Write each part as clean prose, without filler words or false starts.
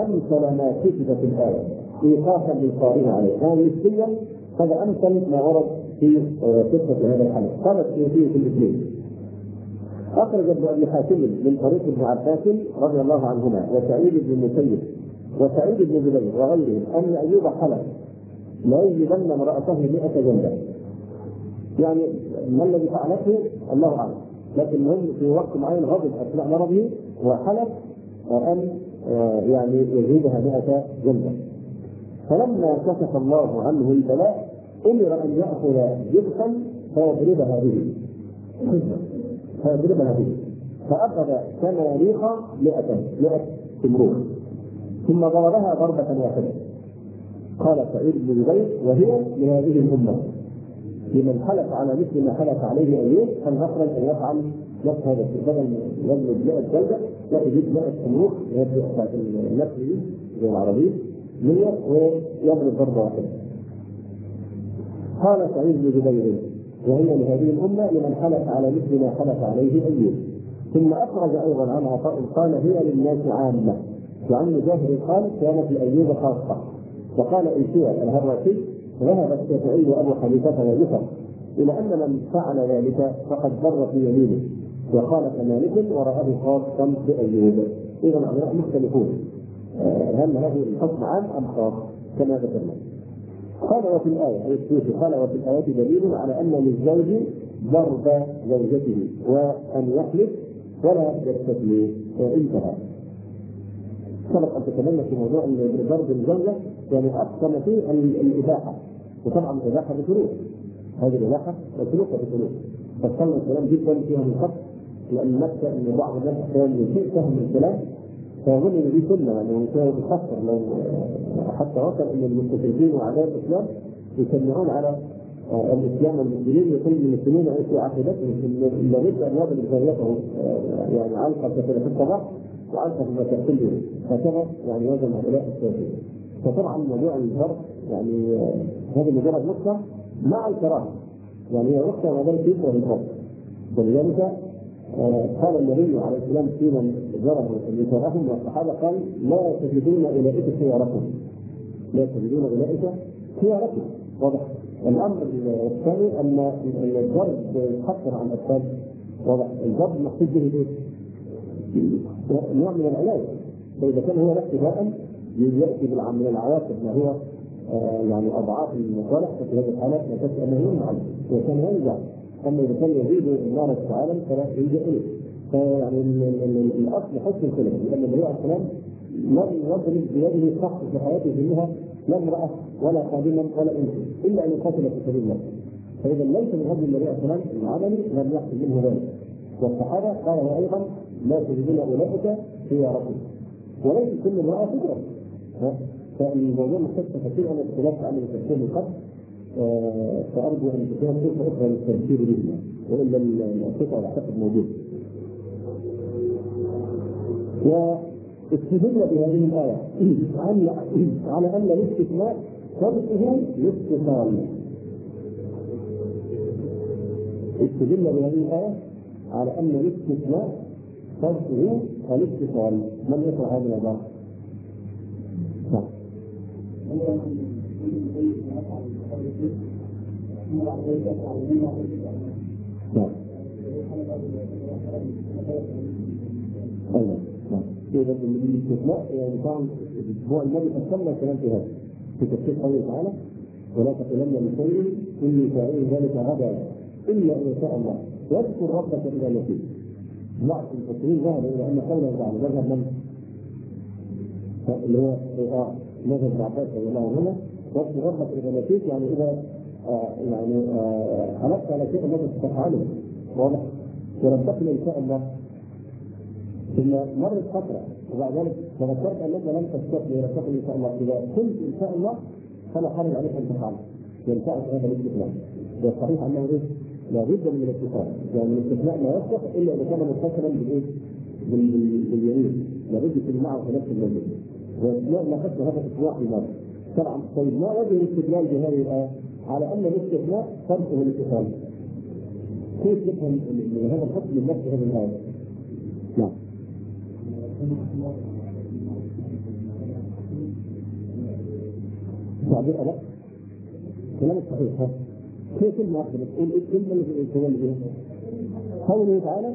أمثل ما كتب في الآية إيقافا للقارئ عليه. نسبيا هذا أمثل ما ورد في قصة هذا الحدث. قال السيوطي في الاثنين: أخرج ابن أبي حاتم من طريق ابن عباس رضي الله عنهما وسعيد بن المسيب وسعيد بن جبير وغيرهم أن أيوب حلف لا يجلدن امرأته 100 جلدة. يعني ما الذي فعلته الله أعلم، لكن هم في وقت معين غضب أثناء مرضه وحلف أن يعني يزيدها 100 جلدة. فلما كشف الله عنه البلاء أمر أن يأخذ جبخا فيضربها به فأخذ كماريخ 100 تمرور ثم ضربها ضربة واحدة. قال سعيد بن جبير: وهي لهذه الأمة لمن حلف على مثل ما حلف عليه أيوب أن أخرج أن يفعل نفس هذا بدل يضرب 100 جلدة لا يجيب 100 تمرور بتاعت النسل زي العربي 100 ويضرب ضربة واحدة. قال سعيد بن جبير: وهي لهذه الأمة لمن حلف على مثل ما حلف عليه أيوب. ثم أخرج أيضا عن عطاء قال: هي للناس عامة. وعن مجاهد قال: كانت لأيوب خاصة. وقال إيشيا الهراسي: ذهب الشافعي وأبو حنيفة ويوسف إلى أن من فعل ذلك فقد ضر في يمينه وخالف مالك ورآه خاصا بأيوب. إذا العلماء مختلفون هل هذه الحكم عام أم خاص كما ذكرنا. قال: وفي الآية قال: وفي الآية دليل على أن للزوج ضرب زوجته وأن يحلف ولا يستثني. انتهى. سبق أن تكلمنا في موضوع ضرب الزوجة، يعني أقسم فيه الإباحة، وطبعا الإباحة بشروط، هذه الإباحة وشروطها بشروط. فصلنا الكلام جدا فيها من قبل، لأن نفسه أن بعض الناس كان يشيء فهم الكلام فيظن أن دي سنة، يعني كان يتخسر لو حتى وصل أن المستشرقين وأعداء الإسلام يسمعون على الإسلام والمسلمين يقول المسلمين في عقيدتهم إن لابد أن يضرب زوجته يعني علقة في الصباح وعلقة في تأكله، هكذا يعني وزن هؤلاء السياسيين. فطبعا موضوع الضرب يعني هذه مجرد نقطة مع الكراهة، يعني هي نقطة ما ذلك يكره الضرب. ولذلك قال النبي عليه السلام في من ضربوا نساءهم والصحابة قال: لا تجدون أولئك خياركم، لا تجدون أولئك خياركم. واضح. الأمر الثاني أن الضرب يحقر عن الأطفال. واضح. الضرب مقصود به ايه؟ نوع من العلاج. فإذا كان هو ابتداء يأتي من العواقب ما هو يعني أضعاف المصالح، ففي هذه الحالة لا تسأل أنه عنه وكان ينجع. أما إذا كان يزيد النار العالم فلا يلجأ إليه. فيعني الأصل حسن الخلق، لأن النبي عليه السلام لم يضرب بيده شخص في حياته كلها لا امرأة ولا خادما ولا انس الا ان يقاتل في سبيل الله. فاذا ليس من هدي النبي عليه السلام العملي لم يحصل منه ذلك. والصحابه قال ايضا: لا تجدون اولئك خياركم، وليس كل امرأة تضرب. فالموضوع محتاج تفاصيل عن اختلاف عن التفسير من قبل، فارجو ان تكون فرصه اخرى للتفسير به، والا القطع اعتقد موجود. استدل بهذه الآية على أن الاستثناء شرطه الاتصال. استدل بهذه الآية على أن الاستثناء شرطه الاتصال. من يقرأ هذا العبارة؟ إذا الاستثناء يعني طبعا الأسبوع الماضي قسمنا الكلام في هذا في تفسير قوله تعالى: ولا تقولن لشيء إني فاعل ذلك غدا إلا إن شاء الله واذكر ربك إذا نسيت. بعض المفسرين ذهب إلى أن قوله تعالى مذهب من؟ اللي هو مذهب ابن عباس رضي الله عنه: واذكر ربك إذا نسيت، يعني إذا حلفت على شيء الذي تفعله. واضح. ولم تقل إن شاء الله. ثم مرت فترة وبعد ذلك تذكرت أنك لم تستطيع ولا تقل إن شاء الله. إذا قلت إن شاء الله فلا حرج عليك أن تفعل، ينفعك هذا الاستثناء. والصحيح أنه لا بد من الاتصال، يعني الاستثناء لا يصلح إلا إذا كان متصلا باليمين، لا بد تجمعه في نفس الموضوع. وناقشنا هذا في السياق الماضي. طبعا طيب ما وجه الاستدلال بهذه الآية على أن الاستثناء شرطه الاتصال؟ كيف يفهم هذا الحكم من نفس هذه الآية؟ نعم. تعبير أدق كلام صحيح. ها في كلمة واحدة بتقول إيه الكلمة اللي في الكلام اللي قوله تعالى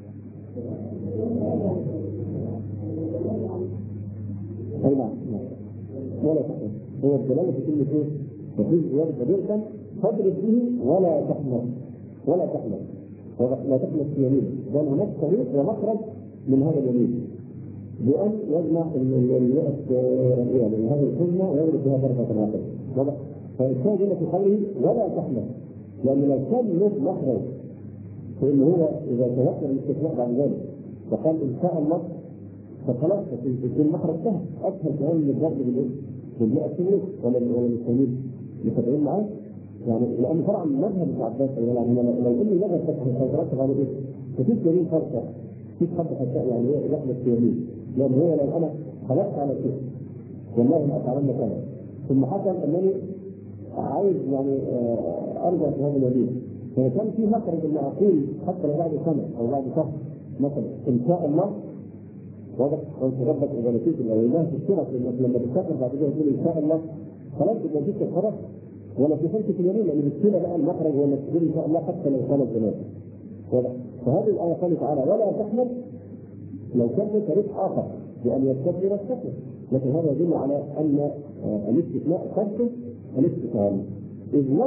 أي نعم ولا تحمل. هو الدلالة في كلمة إيه؟ وفي زيادة ضربا فاضرب به ولا تحمل ولا تحمل لا تحمل في يمين، بل هناك طريق ومخرج من هذا اليمين بأن يجمع يعني هذه الكلمة ويضرب بها ضربة واحدة. واضح؟ فالشاهد في قوله ولا تحمل، لأن لو كان له مخرج فإن هو إذا تذكر الاستثناء بعد ذلك وقال إن شاء الله فخلاص في المخرج سهل أسهل كمان من الضرب بالمئة سنين ولا بالسنين متابعين معاه يعني. لأن طبعا مذهب ابن عباس يعني لو قلنا المذهب فتح الحجرات على إيه؟ ففي يمين فرصة في حد حتى يعني هو يحدث في يمين، لأن هو لو أنا خلقت على شيء والله ما أفعل مكانه ثم حكم أنني عايز يعني أرجع في هذا اليمين، فكان في مخرج إن أقول حتى لو بعد سنة أو بعد شهر مثلا إن شاء الله واضح وانت ربك اذا نسيت الاولاد تشترك لما تسافر بعد كده تقول ان شاء الله خلاص يبقى دي خلاص ولا في حته اليمين، لان بالكلى بقى المخرج ولا تقول ان شاء الله حتى لو كانت زمان واضح. فهذه الايه قال تعالى ولا تحمل لو كان طريق اخر بان يستثمر السفر، لكن هذا يدل على ان الاستثناء شرط الاستثناء اذ لو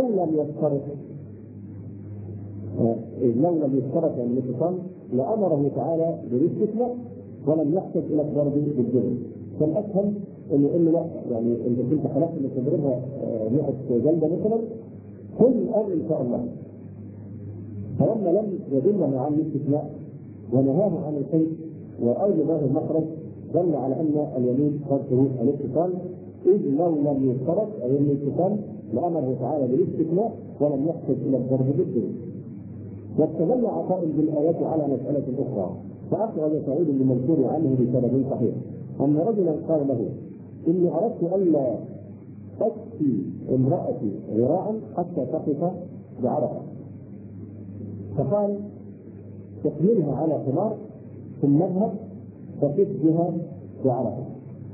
لم يشترط الاتصال لامره تعالى بالاستثناء ولم يحتج الى الضرب بالجبل. فالاسهل انه يقول له لا يعني انت كنت خلاص انك تضربها 100 جلده مثلا كل الان ان شاء الله. فلما لم يدله عن الاستثناء ونهاه عن الشيء واوجد له المخرج دل على ان اليمين شرطه الاتصال، اذ لو لم يشترط اي الاتصال لامره تعالى بالاستثناء ولم يحتج الى الضرب بالجبل. واستدل عطاء بالايات على مساله اخرى، فأخرج سعيد بن منصور عنه بسند صحيح أن رجلا قال له إني أردت ألا أكفي امرأتي ذراعا حتى تقف بعرفة، فقال تحملها على حمار ثم اذهب فقف بها بعرفة.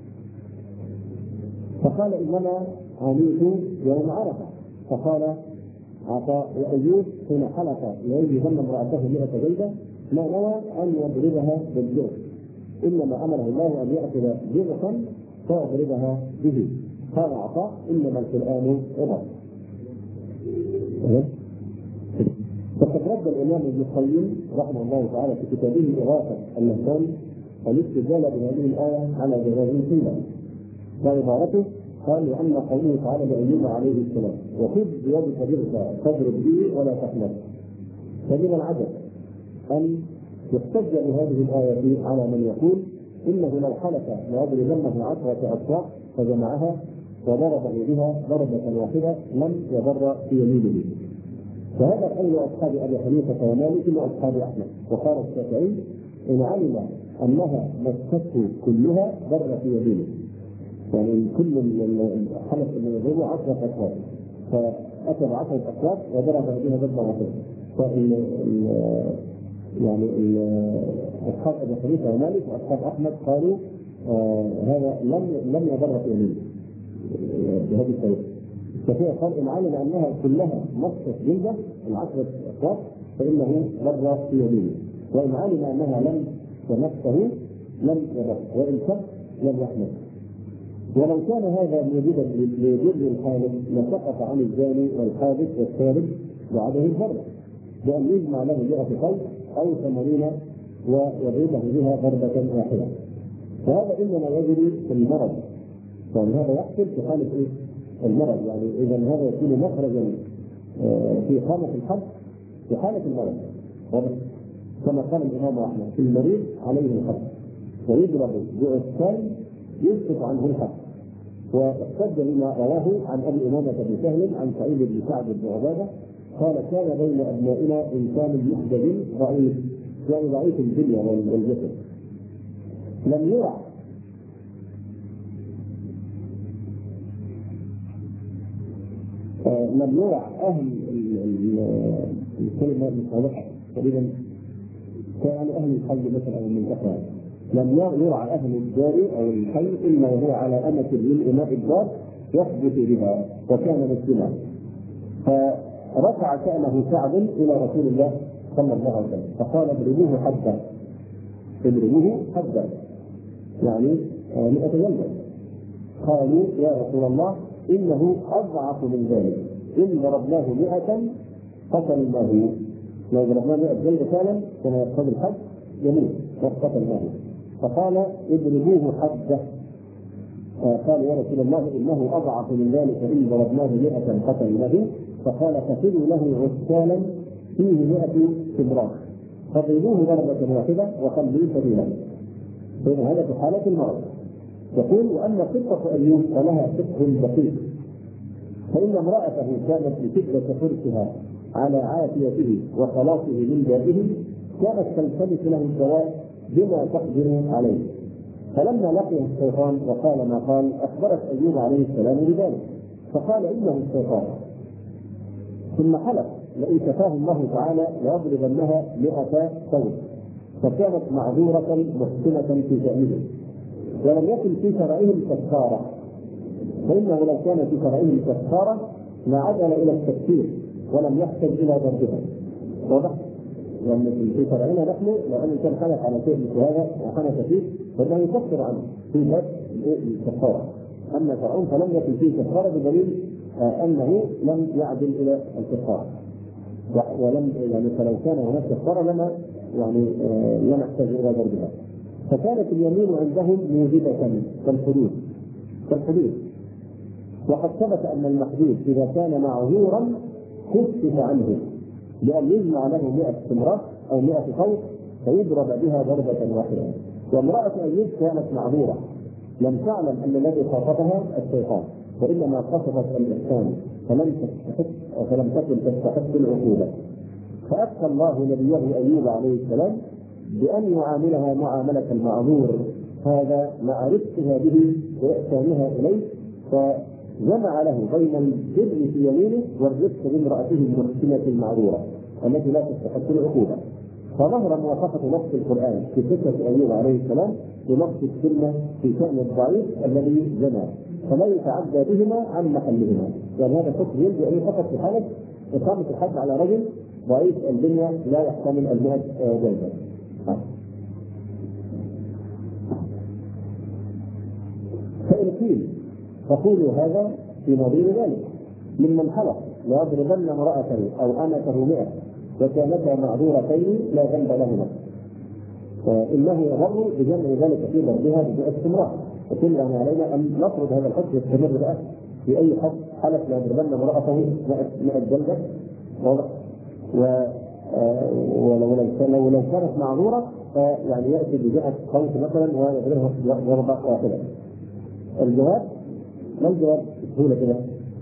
فقال إنما عانيت يوم عرفة. فقال عطاء وأيوب حين حلف لأن ظن امرأته 100 جلدة ما نوى أن يضربها بالجرح، إنما أمره الله أن يأخذ جرحا فيضربها به. قال عطاء إنما القرآن عبر. فقد رد الإمام ابن القيم رحمه الله تعالى في كتابه إغاثة اللهفان الاستدلال بهذه الآية على جواز القيمة، وعبارته قال لأن قوله تعالى لأيوب عليه السلام وخذ بيدك ضغطا فاضرب به ولا تحمل، فمن العجب أن يحتج بهذه الآية على من يقول إنه لو حلف ليضربنه 10 أصواع فجمعها وضربه بها ضربة واحدة لم يضر في يمينه. فهذا قول أصحاب أبي حنيفة ومالك وأصحاب أحمد. وقال الشافعي إن علم أنها مسته كلها ضر في يمينه، يعني كل الحلف اللي يضربه 10 أصواع فأخذ 10 أصواع وضرب بها ضربة واحدة. يعني اصحاب ابي حنيفه ومالك واصحاب احمد قالوا هذا لم يضر في يمينه بهذه الطريقه. الشافعي قال ان علم انها كلها مصت جلده 10 اصوات فانه ضر في يمينه، وان علم انها لم تمسه لم يضر، وان شك لم يحمل. ولو كان هذا موجودا لجر الحالف لسقط عن الزاني والحادث والثالث بعده الضرب بأن يجمع له 100 خيل أو 80 ويضربه بها ضربة واحدة. فهذا إنما يجري في المرض، فهذا يحصل في حالة إيه؟ المرض، يعني إذا هذا يكون مخرجا في حالة الحد في حالة المرض، كما قال الإمام أحمد في المريض عليه الحد ويضرب بعسكان يسقط عنه الحد. واحتج بما رواه عن أبي أمامة بن سهل عن سعيد بن سعد بن عبادة قال كان بين أبنائنا إنسان محدث ضعيف، يعني ضعيف البنية والجسد لم يرع أهل الكلمة المصالحة تقريبا كان أهل الحي مثلا أو المنطقة، لم يرع أهل الدار أو الحي إلا وهو على أمة للإماء الدار يثبت بها وكان مسلما. فرفع شأنه سعد إلى رسول الله صلى الله عليه وسلم فقال اضربوه حدا، اضربوه حدا يعني 100 جلدة. قالوا يا رسول الله إنه أضعف من ذلك، إن ضربناه 100 قتلناه، لو ضربناه 100 جلدة فعلا كما يقتضي الحد يموت وقتلناه. فقال اضربوه حدا. قال يا رسول الله إنه أضعف من ذلك، إن ضربناه 100 قتلناه. فقال قتلوا له عسكالا فيه 100 استبراق فضربوه ضربة واحدة وخلوه سبيلا. فإن هذا في حالة المرض. يقول وأن قصة أيوب فلها فقه دقيق، فإن امرأته كانت لشدة حرصها على عافيته وخلاصه من دائه كانت تلتمس له الدواء بما تقدر عليه. فلما لقيه الشيطان وقال ما قال أخبرت أيوب عليه السلام بذلك، فقال إنه الشيطان. ثم حلف لئن شفاه الله تعالى ليضربنها 100 صوت، فكانت معذورة محسنة في شأنه، ولم يكن في شرعهم كفارة، فإنه لو كان في شرعهم كفارة ما عدل إلى التكفير ولم يحتج إلى ضربها. واضح؟ لأن في شرعنا نحن لو أن كان حلف على شيء مثل هذا وحنث فيه فإنه يكفر عنه في باب الكفارة، أما شرعهم فلم يكن فيه كفارة بدليل أنه لم يعدل إلى الكفارة، ولم يعني فلو كان هناك كفارة لما يعني لم يحتج إلى ضربها. فكانت اليمين عندهم موجبة كالحدود. وقد ثبت أن المحدود إذا كان معذورا خفف عنه بأن يجمع له 100 استمرار أو 100 صوت فيضرب بها ضربة واحدة. وامرأة أيوب كانت معذورة لم تعلم أن الذي خاطبها الشيطان، وإنما قصدت الإحسان فلم تكن تستحق العقوبة. فأتى الله نبيه أيوب عليه السلام بأن يعاملها معاملة المعذور، هذا مع رفقها به وإحسانها إليه، فجمع له بين البر في يمينه والرفق بامرأته المحسنة المعذورة التي لا تستحق العقوبة. فظهر موافقة نص القرآن في قصة أيوب عليه السلام بنص السنة في شأن الضعيف الذي زنى، فلا يتعدى بهما عن محلهما. يعني هذا الحكم يلزم أن فقط في حالة إقامة الحد على رجل ضعيف البنية لا يحتمل 100 جلدة. فإن قيل فقولوا هذا في نظير ذلك ممن حلف ليضربن امرأته أو أمته 100 وكانتا معذورتين لا ذنب لهما، فإنه يضر بجمع ذلك في ضربها باستمرار. وكل يعني علينا أن نفرض هذا الحد يستمر بقى في أي حد حلف ليضربن امرأته 100 جلدة. ولو كانت معذورة يعني يأتي بجهة صوت مثلا ويضربها ضربة واحدة. الجواب ما الجواب بسهولة كده؟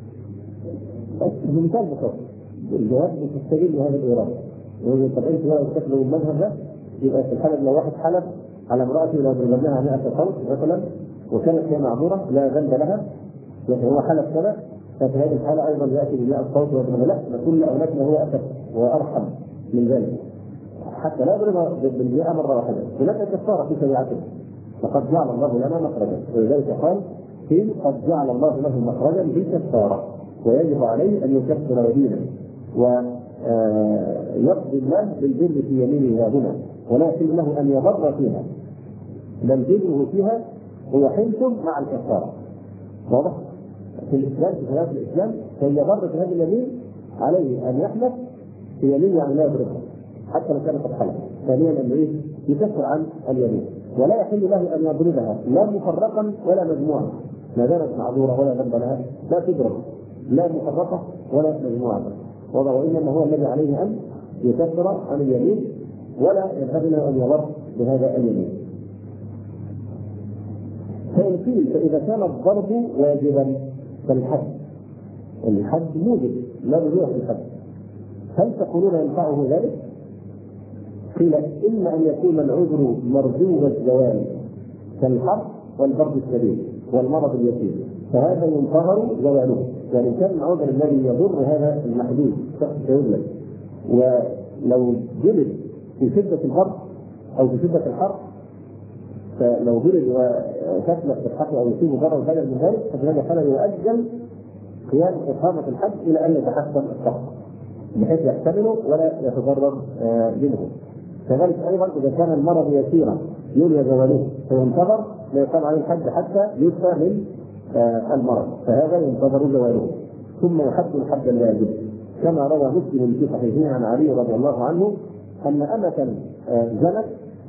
بمثال بسيط الجواب بتستجيب لهذا الإيراد. طب أنت بقى تستخدم المذهب ده يبقى في الحالة لو واحد حلف على امرأته لو ضربناها 100 صوت مثلا وكانت هي معذورة لا ذنب لها، لكن هو حلف كذا، ففي هذه الحالة أيضا يأتي ب100 صوت ويضرب لا كل أولادنا هو أسف وأرحم من ذلك حتى لا يضربها بالمئة مرة واحدة. هناك كفارة في شريعته، فقد جعل الله لنا مخرجا، ولذلك قال قيل قد جعل الله له مخرجا بالكفارة ويجب عليه أن يكفر يمينه ويقضي الله بالبر في يمينه هنا، ولا يحل له أن يضر فيها، بل بره فيها هو حنث مع الكفارة. واضح؟ في الإسلام في خلاف الإسلام فإن يضر في هذه اليمين عليه أن يحلف في يمين يعني لا يضربها حتى لو كانت قد حلف. ثانيا أن إيه؟ يكفر عن اليمين، ولا يحل له أن يضربها لا مفرقا ولا مجموعا، ما دامت معذورة ولا ذنب لها لا تضرب لا مفرقة ولا مجموعة. وإنما هو الذي عليه أن يكفر عن اليمين ولا ينبغي له أن يضر بهذا اليمين. فإن قيل فإذا كان الضرب واجبا فالحد موجب لا رجوع في الحد، هل تقولون ينفعه ذلك؟ قيل إما أن يكون العذر مرجو الزوال كالحر والبرد الشديد والمرض اليسير فهذا ينتظر زواله، يعني كان العذر الذي يضر هذا المحدود شخص يولد ولو جلد في شدة البرد أو في شدة الحر، فلو جلد تتلف في الحق او يصيب ضرر بدل من ذلك، ففي هذه الحاله يؤجل قيام اقامه الحج الى ان يتحسن الشخص بحيث يحتمله ولا يتضرر منه. كذلك ايضا اذا كان المرض يسيرا يولي زواله فينتظر لا يقام عليه الحج حتى يشفى من المرض، فهذا ينتظر زواله ثم يحج الحج اللازم. كما روى مسلم في صحيحه عن علي رضي الله عنه ان امة زنت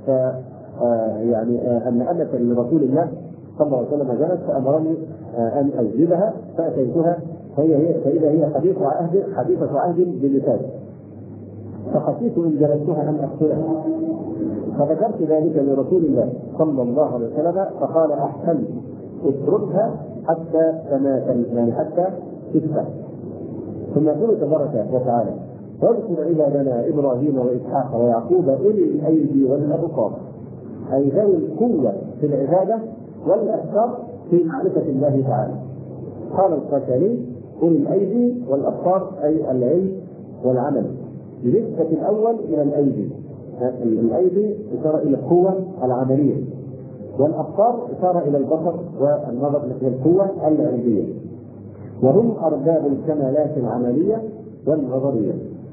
ان امة لرسول الله صلى الله عليه وسلم زنت فامرني ان اجلدها فاتيتها فاذا هي حديثة عهد بلسان، فخشيت ان جلدتها ان اقتلها، فذكرت ذلك لرسول الله صلى الله عليه وسلم فقال احسن اتركها حتى تماثل، يعني حتى تشفى. ثم يقول تبارك وتعالى واذكر عبادنا ابراهيم واسحاق ويعقوب اولي الايدي والابصار، اي ذوي القوه في العباده والابصار في معرفه الله تعالى. قال القاسمي اولي الايدي والابصار اي العلم والعمل، بنسبه الاول الى الايدي، الايدي اشاره الى القوه العمليه، والابصار اشاره الى البصر والنظر التي هي القوه العلميه، وهم ارباب الكمالات العمليه والنظريه.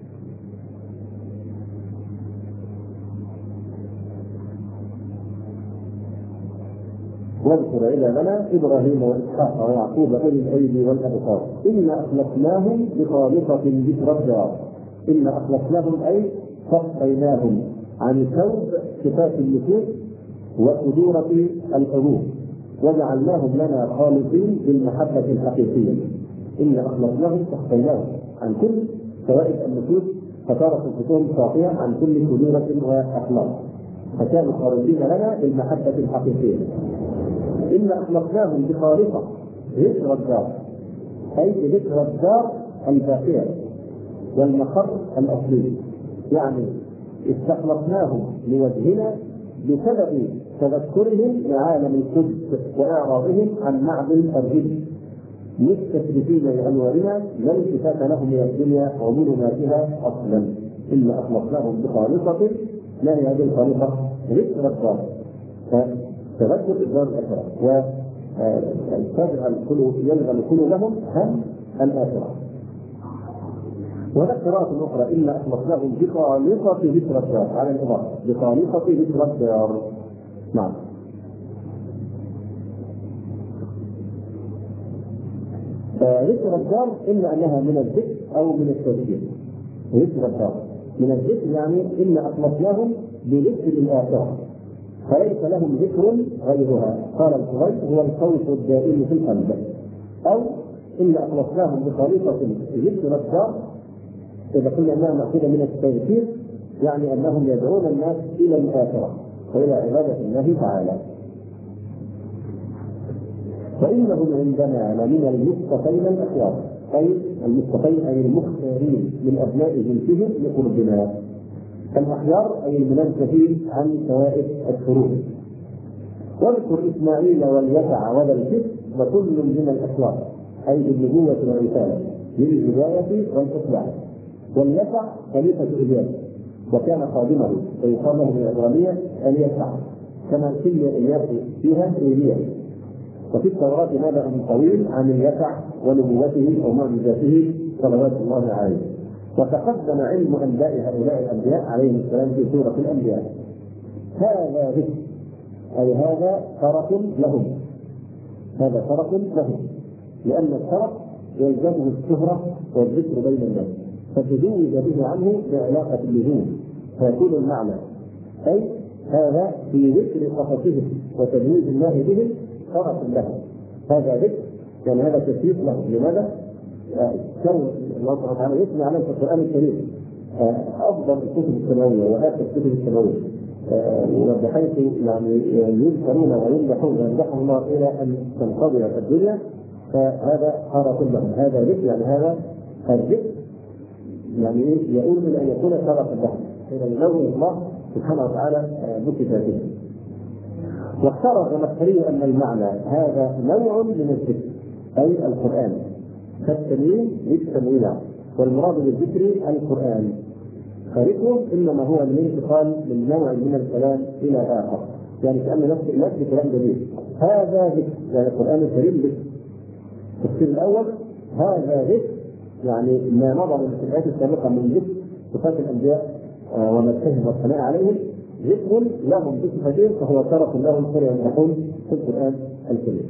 واذكر عبادنا ابراهيم واسحاق ويعقوب اولي الايدي والابصار انا اخلصناهم بخالصه ذكر الدار. انا اخلصناهم اي صفيناهم عن ثوب صفات النفوس وقدورة الحروف وجعلناهم لنا خالصين بالمحبة الحقيقية. إن أخلصناهم صفيناهم عن كل فوائد النفوس فصارت انفسهم صافية عن كل قدورة وأخلاق، فكانوا خالصين لنا بالمحبة الحقيقية. إن أخلصناهم بخالصة ذكر الدار، أي ذكر الدار الباقية والمقر الأصلي، يعني استخلصناهم لوجهنا بسبب تذكرهم لعالم القدس واعراضهم عن معدن الرجل، مستشرفين بانوارنا لا التفات لهم الى الدنيا ومن فيها اصلا. الا اخلصناهم بخالصه، ما هي هذه الخالصه؟ ذكر الدار، تذكر الدار الاخره، يلغم قلوبهم هم الاخره. وذكرات أخرى إلا أخلصناهم بخالصة ذكر الدار على الإضافة، بخالصة ذكر الدار. نعم. ذكر الدار إما أنها من الذكر أو من التذكير. ذكر الدار من الذكر يعني إلا أخلصناهم بذكر الآخرة فليس لهم ذكر غيرها. قال الخويف هو الخوف الدائم في القلب. أو إلا أخلصناهم بخالصة ذكر الدار إذا قلنا أنها مأخوذة من التذكير يعني أنهم يدعون الناس إلى الآخرة وإلى عبادة الله تعالى. وإنهم عندنا لمن المصطفين الأخيار، أي المصطفين أي المختارين من أبناء جنسهم لقربنا. الأخيار أي المنزهين عن فوائد الفروض. واذكر إسماعيل واليسع وذا الكفر وكل من الأخيار، أي بالنبوة والرسالة للهداية والإصلاح. واليسع خليفة إلياس وكان خادمه فيقال له بالعبرانية اليسع، كما كل إلياس فيها إيلياس. وفي التوراة نبأ طويل عن اليسع ونبوته ومعجزاته صلوات الله عليه. وتقدم علم أنباء هؤلاء الأنبياء عليهم السلام في سورة الأنبياء. هذا ذكر أي هذا شرف لهم، هذا شرف لهم، لأن الشرف يلزمه الشهرة والذكر بين الناس، فتزوج به عنه بعلاقة اللزوم فيكون المعنى أي هذا في ذكر قصصهم وتزويج الله بهم شرف لهم. هذا ذكر يعني هذا تشريف لهم. لماذا؟ كون الله سبحانه وتعالى يثني عليه في القرآن الكريم أفضل الكتب السماوية وآخر الكتب السماوية، وبحيث يعني يذكرون ويمدحون ويمدحهم الله إلى أن تنقضي الدنيا، فهذا شرف لهم. هذا ذكر يعني هذا الذكر يعني يقول إلى أن يكون شرفا لهم حين ينوي الله سبحانه وتعالى بصفاته. واختار الزمخشري أن المعنى هذا نوع من الذكر أي القرآن، فالتنوين للتنوين، والمراد بالذكر القرآن. فذكره إنما هو الانتقال من نوع من الكلام إلى آخر، يعني كأن نفس النفس كلام جديد. هذا ذكر، يعني القرآن الكريم ذكر. التفسير الأول هذا ذكر، يعني ما مضى من الآيات السابقة من ذكر صفات الأنبياء ومدحهم والثناء عليهم، ذكر لهم بصفتين فهو شرف لهم خير أن يكون في القرآن الكريم.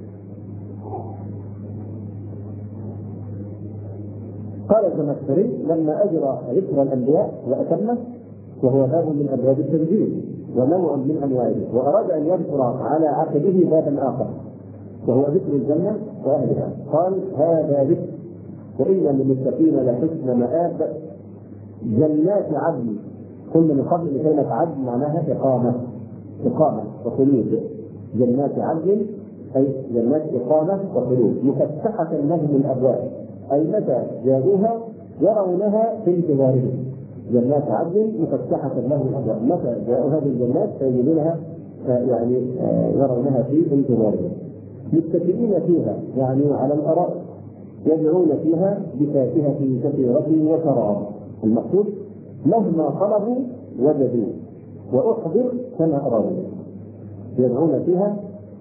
قال الزمخشري لما أجرى ذكر الأنبياء وأتمه وهو باب من أبواب التنزيل ونوع من أنواعه، وأراد أن يذكر على عقبه بابا آخر وهو ذكر الجنة وأهلها، قال هذا ذكر وإن للمتقين لحسن مآب جنات عدن. كل من قبل كلمة عدن معناها إقامة وخلود. جنات عدن أي جنات إقامة وخلود مفتحة لهم الأبواب، أي متى جاءوها يرونها في انتظارهم. جنات عدن مفتحة لهم الأبواب، متى جاءوا هذه الجنات فيجدونها يعني يرونها في انتظارهم. متكئين فيها يعني على الأرائك، يدعون فيها بفاكهة كثيرة وشراب. المقصود مهما طلبوا وجدوا وأحضر كما أرادوا. يدعون فيها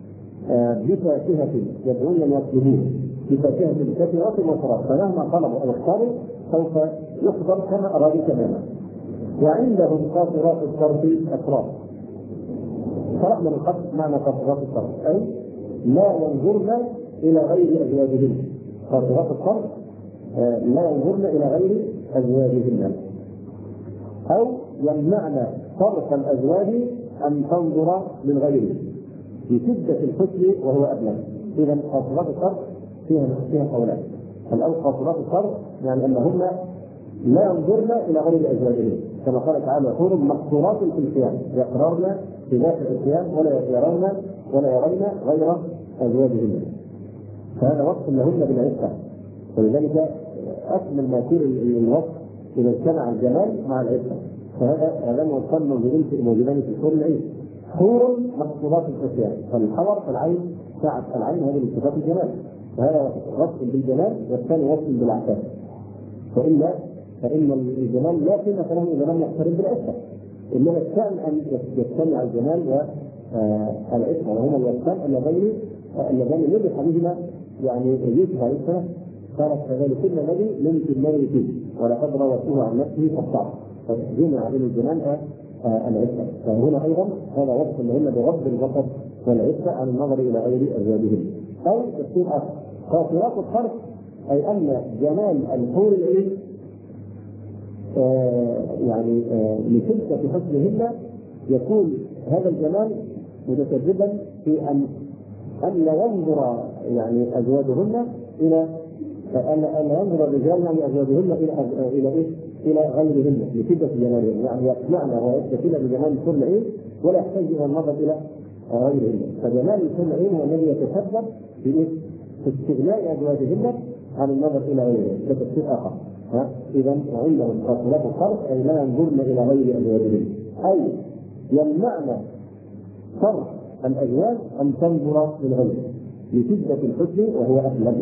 بفاكهة، يدعون يطلبون بفاكهة كثيرة وشراب، فمهما طلبوا أو اختاروا سوف يحضر كما أرادوا تماما. وعندهم قاصرات الطرف أتراب. شرحنا من قبل معنى قاصرات الطرف، أي لا ينظرن إلى غير أزواجهن. قاصرات الطرف لا ينظرن إلى غير أزواجهن، أو يمنعن طرف الأزواج أن تنظر من غيره بشدة الحسن وهو أبلغ. إذا قاصرات الطرف فيها قولان. الأول قاصرات الطرف يعني أنهن لا ينظرن إلى غير أزواجهن، كما قال تعالى حور مقصورات في الخيام يقررن في داخل الخيام ولا يرين غير أزواجهن. فهذا وصف لهن بالعفة، ولذلك أكمل ما يكون الوصف إذا اجتمع الجمال مع العفة. فهذا وصف موجودان في الحور العين. حور مقصورات في الخيام، فالحور في العين ساعة العين هذه من صفات الجمال، فهذا وصف بالجمال والثاني وصف بالعفة. فإن الجمال لا قيمة له إذا لم يقترن بالعفة، إنما الشأن أن يجتمع الجمال والعفة، وهما الوصفان اللذان يجب بهما يعني يوسف عليه السلام قالت فذلكن الذي لم تنوي فيه ولقد روته عن نفسه فاصطعت، فجمع بين الجمال العفة. فهنا أيضا هذا وصف لهن بغض البصر والعفة عن النظر إلى غير أزواجهن. أو تفسير آخر قاصرات الطرف أي أن جمال الحور العين يعني لشدة حسنهن يكون هذا الجمال متسببا في أن لا ينظر يعني أزواجهن إلى أن ينظر الرجال يعني أزواجهن إلى غيرهن لشدة جمالهن، يعني يقنعن ويستفيد بجمال الحور العين ولا يحتاج إلى النظر إلى غيرهن. فجمال الحور العين هو الذي يتسبب في استغناء أزواجهن عن النظر إلى غيرهن. ده تفسير آخر. إذا عندهم قاصرات الطرف أي لا ينظرن إلى غير أزواجهن، أي يمنعن طرف الأزواج أن تنظر للغير لشدة الحسن وهو أهلم.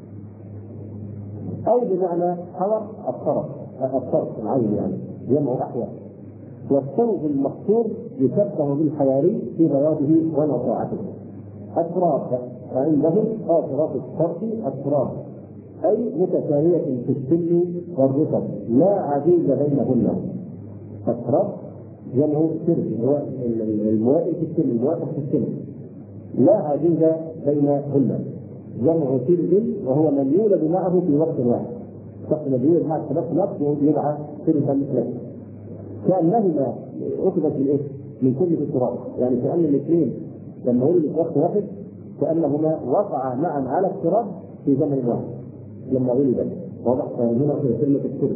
أو بمعنى حور الطرف العين يعني جمع أحوال. والثوب المقصور يشبه بالحياري في بياضه ونصاعته. التراب عندهم قاصرات الطرف التراب أي متساوية في السن والرطب لا عديد بينهن. التراب جمع سر هو الموائل في السن، الموافق في السن، لا عديد بينهن. جمع سر وهو من يولد معه في وقت واحد، شخص يولد معه في نفس الوقت يدعى سرا له، كأنهما أخذت من كل التراب، يعني كأن الاثنين لما ولدوا في وقت واحد كأنهما وقعا معا على التراب في زمن واحد لما ولد. واضح هنا في كلمة السر.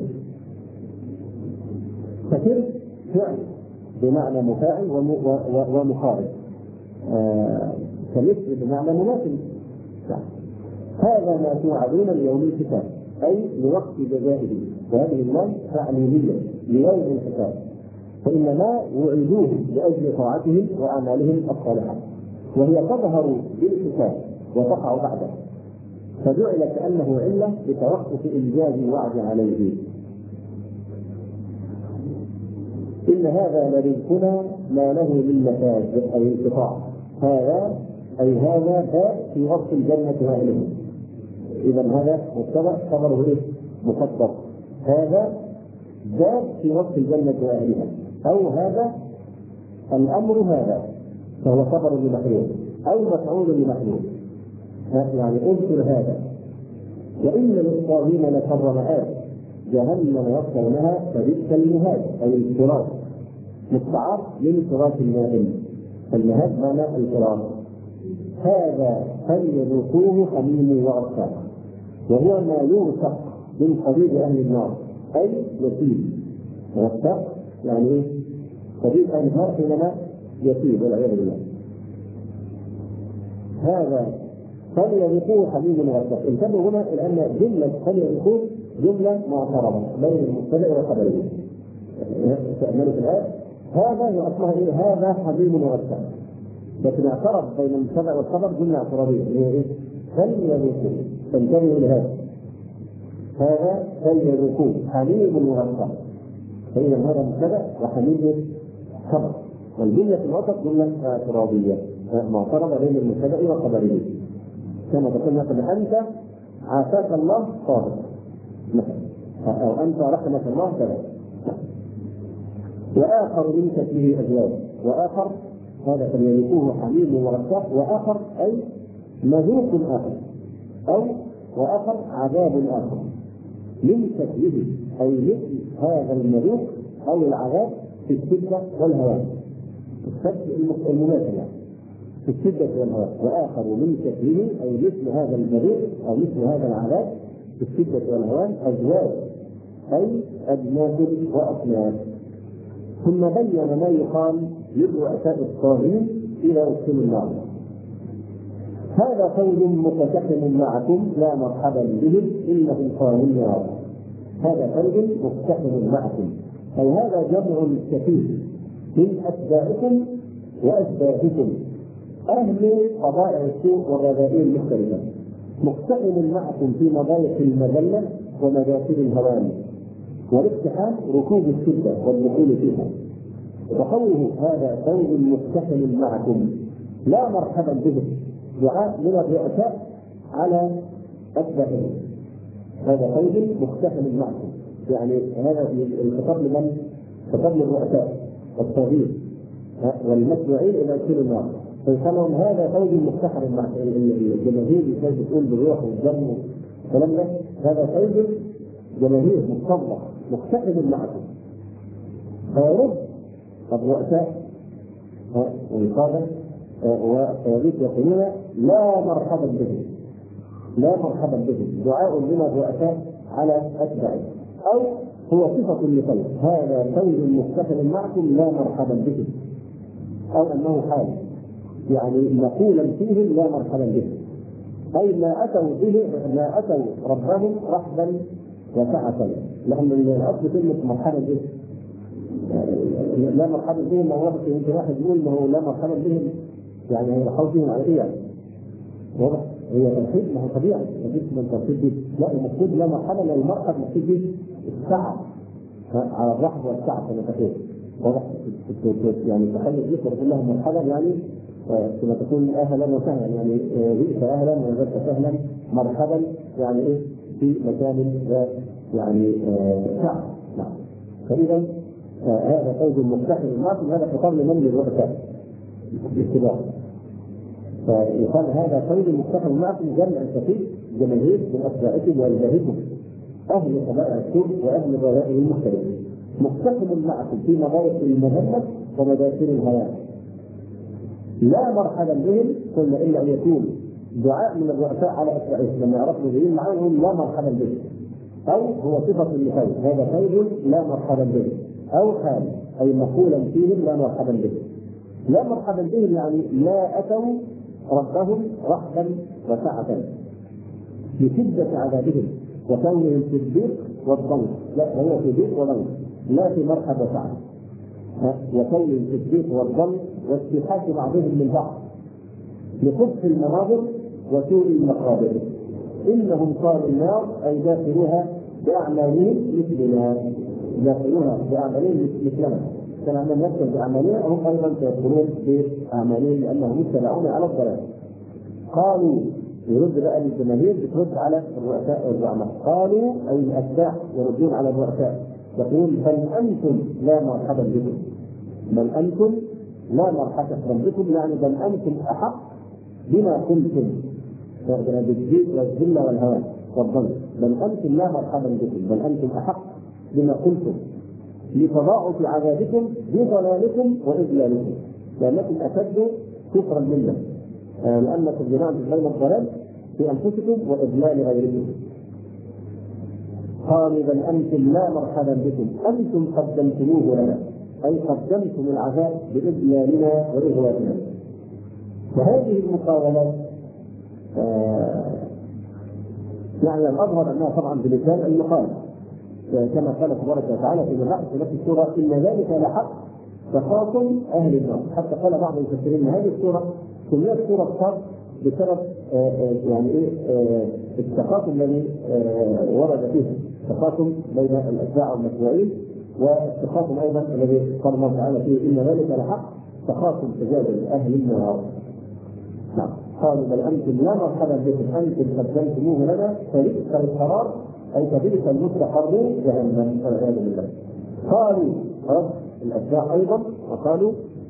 فسر فعل بمعنى مفاعل ومقارب، كمثل بمعنى مماثل. هذا ما توعدون ليوم الحساب أي لوقت جزائه، وهذه اللام تعليلية ليوم الحساب، فإنما وعدوه لأجل طاعتهم وأعمالهم الصالحة، وهي تظهر بالحساب وتقع بعده، فجعل كأنه علة لتوقف إنجاز الوعد عليه. إن هذا لرزقنا ما له من نفاذ أي انقطاع. هذا أي هذا باء في وصف الجنة وأهلها. إذا هذا مبتدأ خبره إيه؟ مقدر. هذا باء في وصف الجنة وأهلها، أو هذا الأمر هذا فهو خبر لمحذوف أو مفعول لمحذوف. يعني اذكر هذا. وإن للطاغين لشر مآب جهنم يصلونها فبئس المهاد أي الفراش، مستعار من فراش النائم. المهاد معنى الفراش. هذا فليذوقوه حميم وغساق، وهو ما يغسق من قبيل أهل النار أي يتيب. غساق يعني إيه؟ قبيل أهل النار حينما يتيب والعياذ بالله. هذا فليذوقوه حميم وغساق. انتبهوا هنا لأن جملة فليذوقوه جملة معترضة بين المبتدأ وخبره. تأملوا في الآية. هذا يعطيها إيه؟ هذا حميم وغساق. لكن اعترض بين المبتدأ والخبر جملة اعتراضية هي إيه؟ فليذوقوه. فانتبهوا لهذا. هذا فليذوقوه حميم وغساق. فإذا هذا مبتدأ وحميم خبر، والجملة في الوسط جملة اعتراضية معترضة بين المبتدأ وخبره. كما تقول مثلا أنت عافاك الله صادق مثلا، أو أنت رحمك الله كذا. وآخر من شكله أزواج. وآخر هذا فليذوقوه حميم وغساق. وآخر أي مذوق آخر، أو وآخر عذاب آخر من شكله أي مثل هذا المذوق أو العذاب في الشدة والهوان. المماثلة في الشدة والهوان. وآخر من شكله أي مثل هذا المذوق أو مثل هذا العذاب في الشدة والهوان أزواج أي أجناس وأصناف. ثم بين ما يقال للرؤساء الطاغين إذا أدخلوا النار. هذا فوج مقتحم معكم لا مرحبا بهم إنهم قالوا النار. هذا فوج مقتحم معكم أي هذا جمع كثير من أتباعكم وأشباهكم أهل قضاء السوء والرذائل المختلفة، مقتحم معكم في مضايق المذلة ومداخل الهوان والاقتحام ركوب الشدة والدخول فيها. وقوله هذا فوج مقتحم معكم لا مرحبا بهم دعاء من الرؤساء على أتباعهم. هذا فوج مقتحم معكم يعني هذا الخطاب لمن؟ خطاب للرؤساء والطاغين والمتبوعين إلى أدخال النار. فيقولون هذا فوج مقتحم معكم. الجماهير اللي بتقول بالروح والدم والكلام ده هذا فوج جماهير مصطلح مقتحم معكم. فيرد الرؤساء والقادة والطواغيت يقولون لا مرحبا بهم، لا مرحبا بهم دعاء من الرؤساء على أتباعه، أو هو صفة لقول هذا فوج مقتحم معكم لا مرحبا بهم، أو أنه حال يعني مقولا فيهم لا مرحبا بهم أي ما أتوا به ما أتوا ربهم رحبا وسعة. لأن الأصل كلمة مرحبا به لا مرحبا بهم. ما واحد يقول ما هو لا مرحبا بهم يعني هيرحبوا بهم على إيه يعني؟ واضح؟ هي ترحيب ما هو طبيعي مفيش من ترحيب به. لا المقصود لا مرحبا لا المرحب مقصود به السعة على الرحب والسعة كما تقول. واضح؟ يعني تخيل يقول الله مرحبا يعني كما تقول اهلا وسهلا يعني بئس اهلا وجدت سهلا مرحبا يعني ايه في مكان يعني سعة. نعم. فاذا هذا فوج مقتحم معكم هذا خطاب لمن للرؤساء بالاتباع. فيقال هذا فوج مقتحم معكم جمع كثير جماهير من اتباعكم والباهكم اهل قبائل السوء واهل الرذائل المختلفه مقتحم معكم في مضايق المذله ومداخل الهوان. لا مرحبا بهم قلنا الا ان يكون دعاء من الرؤساء على اتباعهم لما يعرفوا جايين معاهم لا مرحبا بهم، او هو صفه لفوج هذا فوج لا مرحبا بهم، او حال اي مقولا فيهم لا مرحبا بهم. لا مرحبا بهم يعني لا اتوا ربهم رحبا وسعة لشدة عذابهم وكونهم في الضيق والضنك. لا هو في ضيق وضنك لا في مرحب وسعة. وكونهم في الضيق والضنك واستيحاش بعضهم من بعض لقبح المناظر وسوء المقابر. انهم قالوا النار اي داخلوها باعمالهم مثلنا، داخلوها باعمالهم مثلنا كما من يدخل باعمالهم هم ايضا سيدخلون باعمالهم لانهم متبعون على الضلال. قالوا يرد بقى الجماهير بترد على الرؤساء والزعماء، قالوا اي الاتباع يردون على الرؤساء يقول بل انتم لا مرحبا بكم، بل انتم لا مرحبا بكم، يعني بل انتم احق بما كنتم بالجيد والذله والهوان والظلم، بل انتم لا مرحبا بكم، بل انتم احق بما كنتم لتضاعف عذابكم بضلالكم واذلالكم، لانكم اشد كفرا منا، لانكم جمعتم بين الضلال في انفسكم واذلال غيركم. قالوا بل انتم لا مرحبا بكم انتم قدمتموه لنا، اي قدمتم العذاب باذلالنا واغوائنا. وهذه المقاولات يعني الاظهر انها طبعا بلسان المقال، كما قال تبارك وتعالى في الرعد في نفس السوره ان ذلك لحق تخاصم اهل النار. حتى قال بعض المفسرين ان هذه السوره سميت سوره صاد بسبب يعني ايه التخاصم الذي ورد فيه، التخاصم بين الاتباع والمتبوعين، والتخاصم ايضا الذي قال الله تعالى فيه ان ذلك لحق تخاصم تجادل اهل النار. نعم. قالوا بل انتم لا مرحبا بكم انتم قدمتموه لنا فبئس القرار اي فبئس المستقر جهنم والعياذ بالله. قالوا رب الاتباع ايضا وقالوا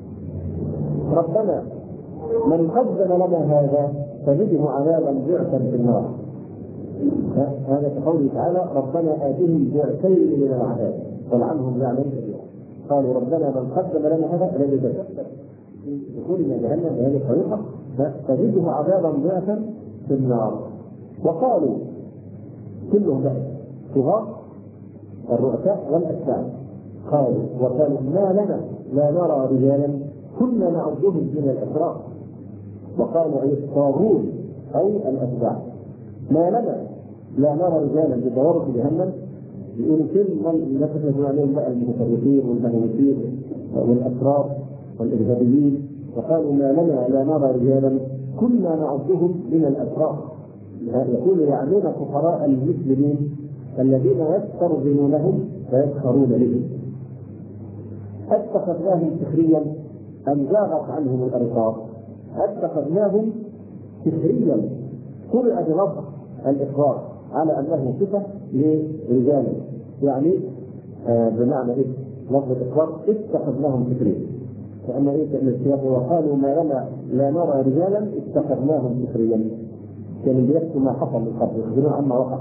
ربنا من قدم لنا هذا فزده عذابا ضعفا في النار. هذا كقوله تعالى ربنا آتهم ضعفين من العذاب والعنهم لعنا كثيرا. قالوا ربنا من قدم لنا هذا الذي تسبب في دخولنا جهنم بهذه الطريقه فزده عذابا ضعفا في النار. وقالوا كلهم طغاة الرؤساء والاتباع قالوا وقالوا ما لنا لا نرى رجالا كنا نعدهم من الاشرار. وقالوا اي الطاغون اي الاتباع ما لنا لا نرى رجالا بدورة جهنم، يقولوا كل الناس اللي عليهم بقى المتفرقين والمهووسين والاسرار والارهابيين، وقالوا ما لنا لا نرى رجالا كنا نعدهم من الاشرار. يقول يعنون فقراء المسلمين الذين يسترضونهم ويسخرون بهم. اتخذناهم سخريا ام زاغت عنهم الابصار. اتخذناهم سخريا قرئ بلفظ الاخبار على انه صفه لرجال، يعني بمعنى ايه؟ لفظ الاخبار اتخذناهم سخريا، فاما ايه السياق وقالوا ما لنا لا نرى رجالا اتخذناهم سخريا، كانوا بيحكوا ما حصل من قبل يخبرون عما وقع.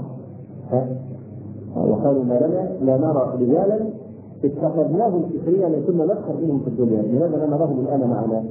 وقالوا ما لنا لا نرى رجالا اتخذناهم سخريا كنا نسخر منهم في الدنيا لماذا لا نراهم الان معنا.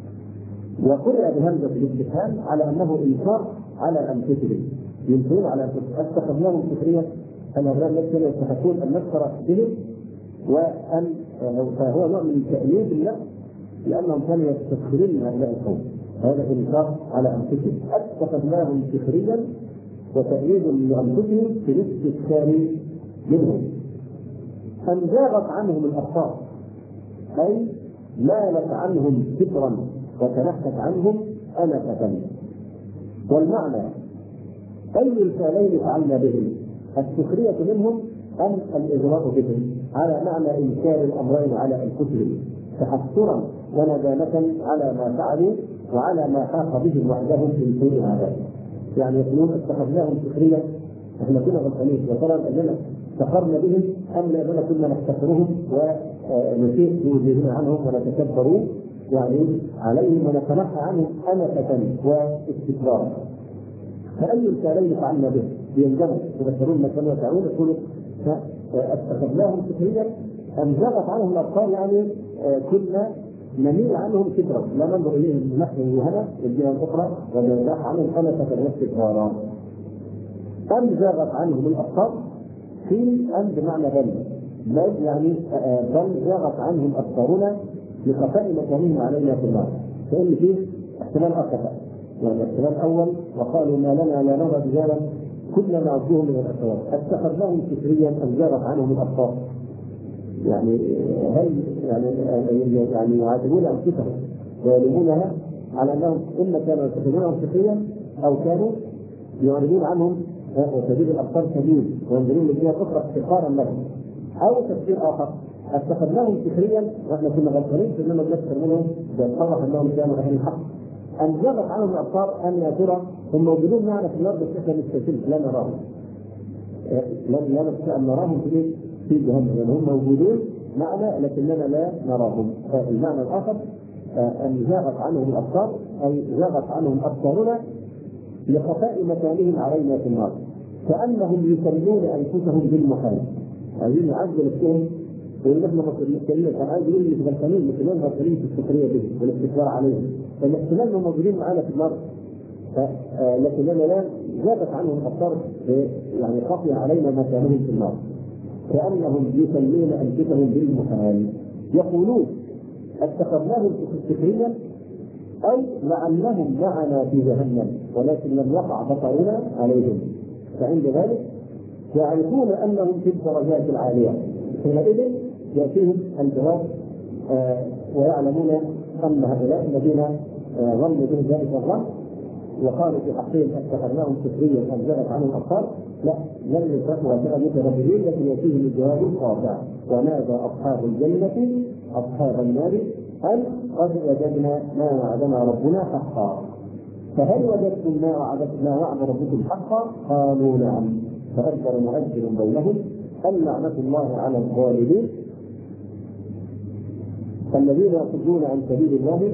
وقرئ بهمزه الاستفهام على انه انكار على انفسهم، ينكرون على انفسهم. اتخذناهم سخريا ان هؤلاء الناس كانوا يستحقون ان نسخر بهم، وان فهو نوع من تأنيب النفس لانهم كانوا يستسخرون هؤلاء القوم. هذا انكار على انفسهم. اتخذناهم سخريا وتأييد لانفسهم في الاستسخار منهم. ان زاغت عنهم الابصار اي مالت عنهم فكرا وتنحت عنهم انفه. والمعنى اي الفعلين فعلنا بهم، السخريه منهم ام الاغراء بهم، على معنى انكار الامرين على انفسهم تحسرا وندامه على ما فعلوا وعلى ما حاق بهم وحدهم من سوء هذا. يعني يقولون اتخذناهم سخريا، احنا كنا غلطانين وترى اننا سخرنا بهم ام لاننا كنا نفتخرهم ونسيء في وجوهنا عنهم ونتكبروا يعني عليهم ونتنحى عنهم انفه واستكبارا. فاي الفعلين فعلنا به ينجموا يذكرون ما كانوا يفعلون يقولوا اتخذناهم سخريا ام زاغت عنهم الابصار، يعني كنا نميل عنهم كبرا لا ننظر اليهم نحن وهنا الجهه الاخرى ونزاح عنهم انفه واستكبارا. ام زاغت عنهم الابصار في ام بمعنى بل يعني بل زاغت عنهم ابصارنا لخفاء مكانهم علينا في النار. فان فيه احتمال اخر، يعني الاحتمال الاول وقالوا ما لنا لا نرى رجالا كنا نعدهم من الاشرار اتخذناهم سخريا ام زاغت عنهم الابصار. يعني هل يعني يعاتبون انفسهم ويلومونها على انهم اما كانوا يتخذونهم سخريا او كانوا يعرضون عنهم وتزيد الابصار سبيل وينظرون للجهه الاخرى افتقارا لهم. او تفسير اخر اتخذناهم فكريا واحنا كنا غلطانين في اننا بنذكر منهم بيتضح انهم كانوا اهل الحق. ان زغت عنهم الابصار ان يا ترى هم موجودون معنا في الارض بس احنا مستشرين لا نراهم. لا نستطيع ان نراهم في جهنم، يعني هم موجودون معنا لكننا لا نراهم. المعنى الاخر ان زاغت عنهم الابصار اي زاغت عنهم ابصارنا لخفاء مكانهم علينا في النار، كانهم يسمون انفسهم بالمحال. عايزين يعزوا نفسهم ويقول احنا مسلمين، كان عايز يقول لي غلطانين مسلمين غلطانين في السخريه به والاستكبار عليهم، فالاحتمال انهم موجودين معنا في النار لكننا لا زادت عنهم الابصار يعني خفي علينا مكانهم في النار، كانهم يسمون انفسهم بالمحال. يقولون اتخذناهم سخريا او لعلهم معنا في جهنم ولكن لم يقع بصرنا عليهم، فعند ذلك يعرفون انهم في الدرجات العاليه، حينئذ ياتيهم الجواب ويعلمون ان هؤلاء الذين ظنوا به ذلك الظن وقالوا في حقهم اتخذناهم سخريا ان زغت عنهم الابصار، لا لم يتركوا هكذا مترددين، لكن ياتيهم الجواب القاطع: ونادى اصحاب الجنه اصحاب النار ان قد وجدنا ما وعدنا ربنا حقا، فهل وجدتم ما وعد ربكم حقا؟ قالوا نعم. فأذن مؤذن بينهم أن لعنة الله على الظالمين الذين يصدون عن سبيل الله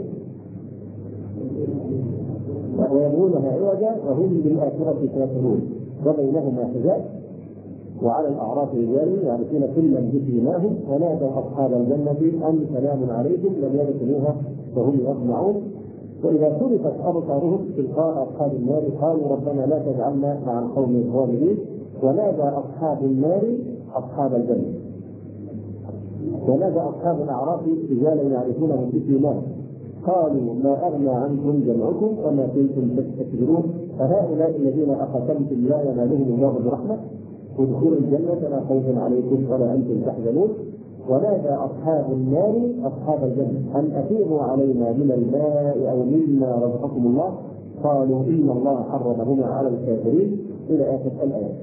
ويبغونها عوجا وهم بالآخرة كافرون وبينهما حجاب وعلى الأعراف رجال يعرفون كلا بسيماهم ونادى أصحاب الجنة أن سلام عليكم لم يدخلوها وهم يطمعون وإذا صرفت أبصارهم تلقاء أصحاب النار قالوا ربنا لا تجعلنا مع القوم الظالمين ونادى أصحاب النار أصحاب الجنة ونادى أصحاب الأعراف رجالا يعرفونهم بسيماهم قالوا ما أغنى عنكم جمعكم وما كنتم تستكبرون أهؤلاء الذين أقسمتم لا ينالهم الله برحمة ادخلوا الجنة لا خوف عليكم ولا أنتم تحزنون ونادى أصحاب النار أصحاب الجنة أن أفيضوا علينا من الماء أو مما رزقكم الله قالوا إن الله حرمهما على الكافرين إلى آخر الآيات.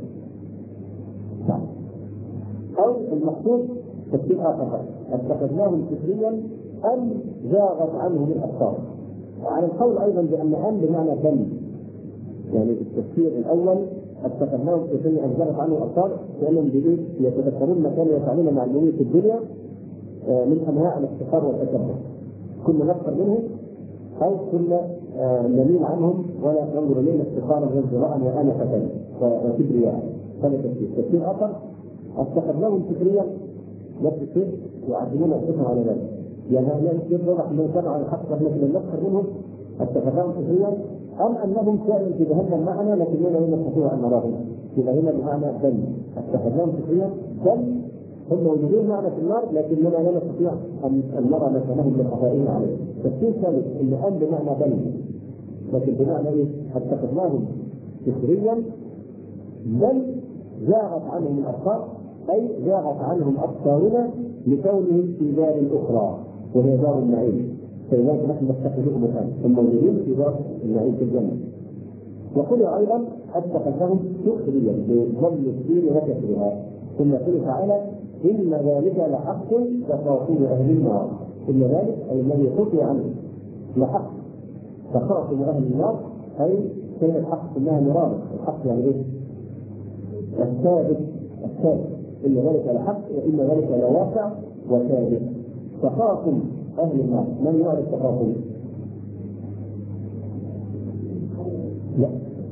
أو المقصود تفسير آخر اتخذناهم سخريا أن زاغت عنهم الأبصار، وعلى القول أيضا بأن أن بمعنى بل، يعني التفسير الأول اتخذناهم سخريا أن زاغت عنهم الأبصار لأنهم يتذكرون ما كانوا يفعلون مع المؤمنين في الدنيا من أنواع الافتخار والتكبر، كنا نفخر منهم أو كنا نميل عنهم ولا ننظر إليهم افتخارا وازدراء وأنفة وكبرياء. هذا تفسير آخر اتخذناهم سخريا نفس الشيء يعدلون انفسهم على ذلك، يعني هؤلاء الشيء واضح انهم كانوا على الحق واحنا كنا نفخر منهم اتخذناهم سخريا ام انهم كانوا في جهنم معنا لكننا لا نستطيع ان نراهم، يبقى هنا بمعنى بل اتخذناهم سخريا بل هم موجودين معنا في النار لكننا لا نستطيع ان نرى مكانهم لخفائهم عليه. تفسير ثالث ان ام بمعنى بل لكن بمعنى ايه؟ اتخذناهم سخريا بل زاغت عنهم الابصار اي زاغت عنهم ابصارنا لكونهم في دار اخرى وهي دار النعيم، فلذلك نحن نتخذهم الان هم موجودين في دار النعيم في الجنه. وقل ايضا اتخذهم سخريا بضم السين وكسرها، ثم قال تعالى ان ذلك لحق تخاصم اهل النار، ان ذلك اي الذي خفي عنه لحق تخاصم اهل النار اي كلمه الحق انها مراد، الحق يعني ايه؟ الثابت إن ذلك لحق وإن ذلك لواقع وثابت. تخاصم أهل النار، من يعرف تخاصم؟ لا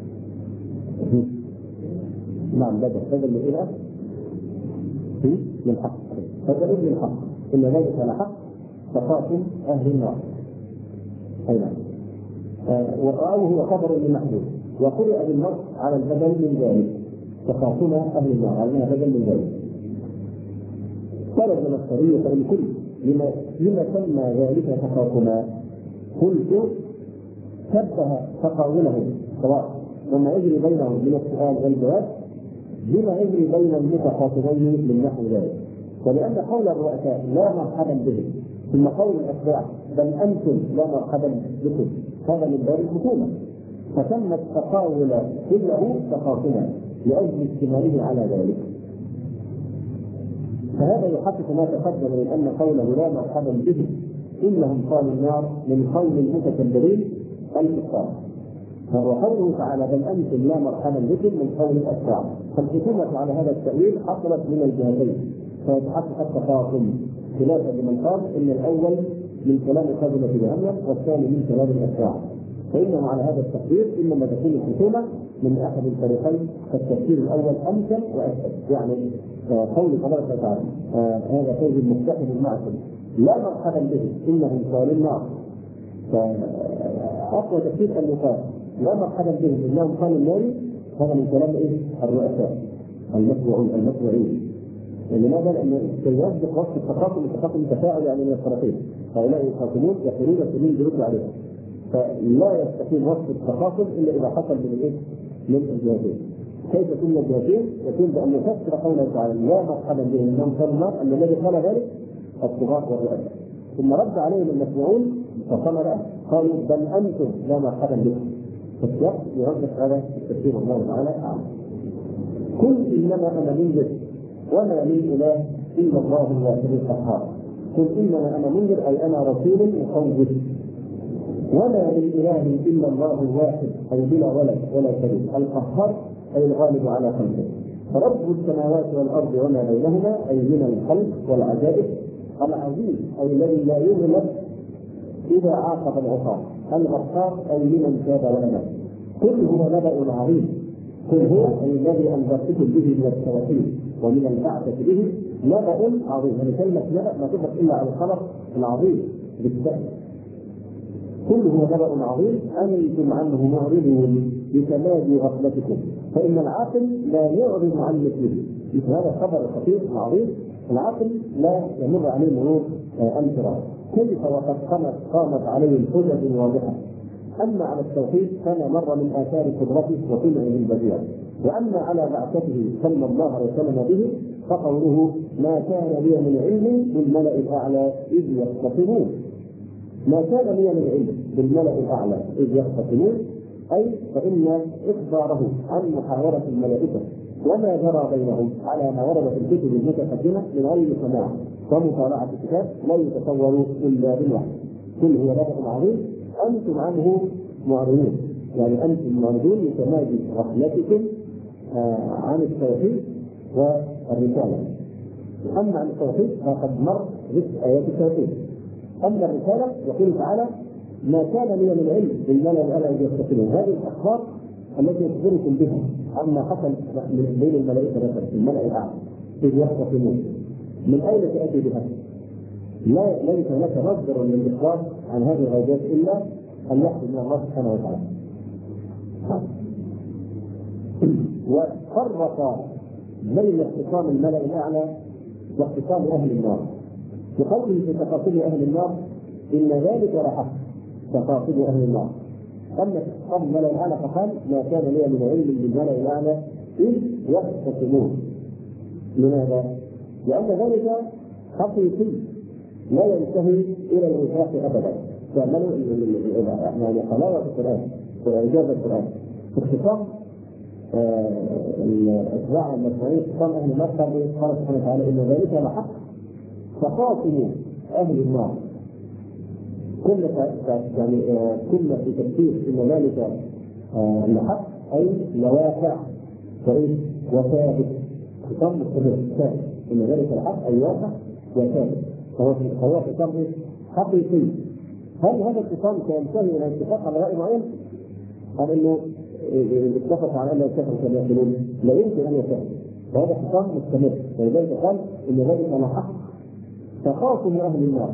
نعم بدل من إله من حق، بدل من حق إن ذلك لحق تخاصم أهل النار أي نعم. وقالوا هو خبر للمحدود وقرئ بالنص على البدل من ذلك تخاصم أهل النار على أنها بدل من ذلك. طلب من الطريق الكل لما سمى ذلك تخاصما؟ قلت شبه تقاولهم سواء وما يجري بينهم من السؤال والجواب بما يجري بين المتخاصمين من نحو ذلك، ولأن قول الرؤساء لا مرحبا بهم ثم قول الأتباع بل أنتم لا مرحبا بكم هذا من باب الحكومة، فتم التقاول كله تخاصما لأجل اشتماله على ذلك. فهذا يحقق ما تقدم من ان قوله لا مرحبا به انهم قالوا النار من قول المتكبرين الكفار. وقوله تعالى بل انتم لا مرحبا بكم من قول الاتباع. فالحكومه على هذا التاويل حصلت من الجهتين، فيتحقق التفاصيل خلافا لمن قال ان الاول من كلام خازنة جهنم والثاني من كلام الاتباع. فانه على هذا التقدير انما تكون الحكومه من احد الطريقين، فالتفسير الاول امكن واكثر. يعني قول تبارك وتعالى هذا فوز مفتحن معكم لا مرحبا به انهم قالوا النار. فاقوى تفسير ان يقال لا مرحبا بهم انهم قالوا النار، هذا من كلام الرؤساء المتبوعين. لماذا؟ لان يصدق وصف التقاطم تفاعل يعني من الطرفين، هؤلاء يخاطبون يقولون السنين يرد عليهم، فلا يستقيم وصف التقاطم الا اذا حصل من الجهتين. كيف يكون الجهتين؟ يكون بان يفسر قوله تعالى لا مرحبا بهم انهم قالوا النار ان الذي قال ذلك الطغاة والرؤساء، ثم رد عليهم المسموعون فقال قالوا بل انتم لا مرحبا بكم. فالسياق يوضح هذا التفسير الله تعالى اعلم. قل انما انا منذر وما لي اله الا الله الواحد القهار. قل انما انا منذر اي انا رسول مخوف، وما من اله الا الله الواحد اي بلا ولد ولا شريك القهار اي الغالب على خلقه. فرب السماوات والارض وما بينهما اي من الخلق والعجائب. العزيز اي الذي لا يغلب اذا عاقب العصاة. الغفار اي لمن تاب واناب. قل هو نبأ عظيم. قل هو اي الذي انذرتكم به من التوحيد ومن البعثة به نبأ عظيم. يعني كلمة نبأ ما تطلق الا على الخبر العظيم بالتأكيد. قل هو نبأ عظيم انتم عنه معرضون بتمادي غفلتكم. فان العاقل لا يعرض عن مثله. مثل هذا الخبر الخطير العظيم العاقل لا يمر عليه مرور انفراد. كيف وقد قامت عليه الحجج واضحه. اما على التوحيد فما مر من اثار قدرته وصنعه البديع. واما على بعثته صلى الله عليه وسلم به فقوله ما كان لي من علم بالملأ الاعلى اذ يختصمون. ما كان لي من علم بالملأ الاعلى اذ يختصمون اي فان اخباره عن محاوره الملائكه وما جرى بينهم على ما ورد في الكتب المتقدمه من غير سماع ومطالعه الكتاب لا يتصور الا بالوحي. قل هو نبأ عظيم انتم عنه معرضون. يعني انتم معرضون لتمادي غفلتكم عن التوحيد والرساله. اما عن التوحيد فقد مر ذكر ايات التوحيد. اما الرساله يقول تعالى ما كان لي من علم بالملأ الاعلى اذ يختصمون. هذه الاخبار التي يخبركم بها عما حصل بين الملائكه مثلا في الملأ الاعلى اذ يختصمون من اين تاتي بها؟ لا ليس لك مصدر للاخبار عن هذه الغيبات الا الوحي من الله سبحانه وتعالى. وفرق بين اختصام الملأ الاعلى واختصام اهل النار بقوله في تفاصيل اهل النار ان ذلك لحق تفاصيل اهل النار. اما اختصام الملأ الاعلى فقال ما كان لي من علم بالملأ الاعلى اذ يختصمون. لماذا؟ لان ذلك حقيقي لا ينتهي الى الوفاق ابدا. تعملوا يعني حلاوه القران واعجاز القران اختصام الاتباع المسموعين اختصام اهل النار. قال سبحانه وتعالى ان ذلك لحق فخاصموا اهل النار. كل يعني كل في تفسير ان ذلك لحق اي لواقع وثابت. خطاب مستمر ثابت ان ذلك الحق اي واقع وثابت. فهو خطاب حقيقي. هل هذا الخطاب سينتهي الى اتفاق على راي معين؟ ام انه اتفق على ان لا يتفق كما يقولون؟ لا يمكن ان يتفق. فهذا خطاب مستمر. ولذلك قال ان ذلك لحق تخاصم اهل النار.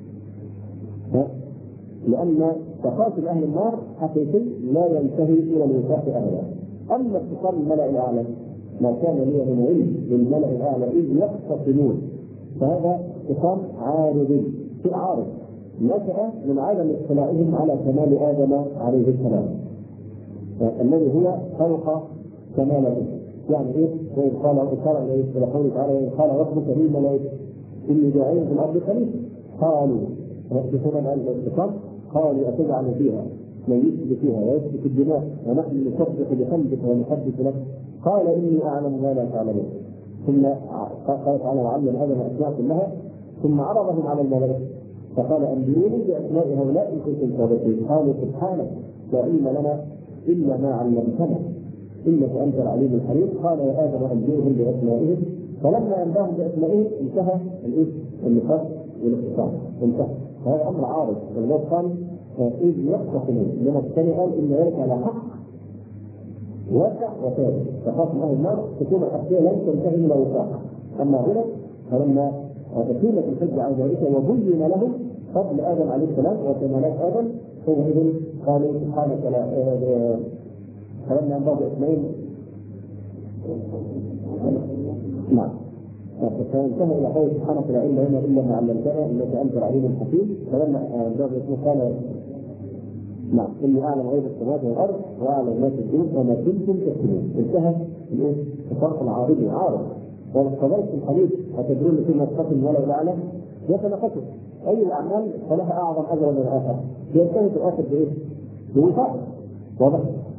لان تخاصم اهل النار حقيقي لا ينتهي الى الوفاق ابدا. اما اتصال الملأ الاعلى ما كان لي من علم بالملأ الاعلى اذ يختصمون فهذا اتصال عارض في عارض نشأ من عدم اطلاعهم على كمال ادم عليه السلام الذي هو فوق كماله. يعني ايه؟ وإذ قال الى قوله تعالى وإذ قال ربك للملائكة اني جاعل في الارض خليفة قالوا يحدثون عن الاتصال قالوا اتجعل فيها من يسلك فيها ويسفك الدماء ونحن نسبح بحمدك ونحدث لك قال اني اعلم ما لا تعلمون. ثم قال تعالى وعلم آدم الأسماء كلها ثم عرضهم على الملائكة فقال أنبئوني بأسماء هؤلاء إن كنتم صادقين. قالوا سبحانك لا علم لنا إلا ما علمتنا إنك أنت العليم الحكيم. قال يا آدم أنبئهم بأسمائهم فلما أنباهم بأسمائهم انتهى النقاش والاختصام انتهى. هذا أمر عارض. الله قال إذ يختصمون لما الثاني قال إن ذلك على حق واقع وثابت. فخاصم أهل النار تكون الحقيقة لن تنتهي إلى وقاعها. أما هنا فلما تكلمت الحجة عن ذلك وبين لهم فضل آدم عليه السلام وكمالات آدم حينئذ قالوا سبحانك لا فلما أنبأوا بأسمائهم نعم فانتهى إلى قول سبحانك لا علم لنا إلا ما علمتنا إنك أنت العليم الحكيم. فلما أنبأوا بأسمائهم قال نعم إني أعلم غيب السماوات والأرض وأعلم ما تبدون وما كنتم تكتمون. انتهى الفرق العارضي عارض. والصلاة في الحديث أتدرون فيما تقسم ولا الأعلى يتناقضوا. أي الأعمال فلها أعظم أجر من الآخر ينتهي في الآخر بإيه؟ بوفاء واضح.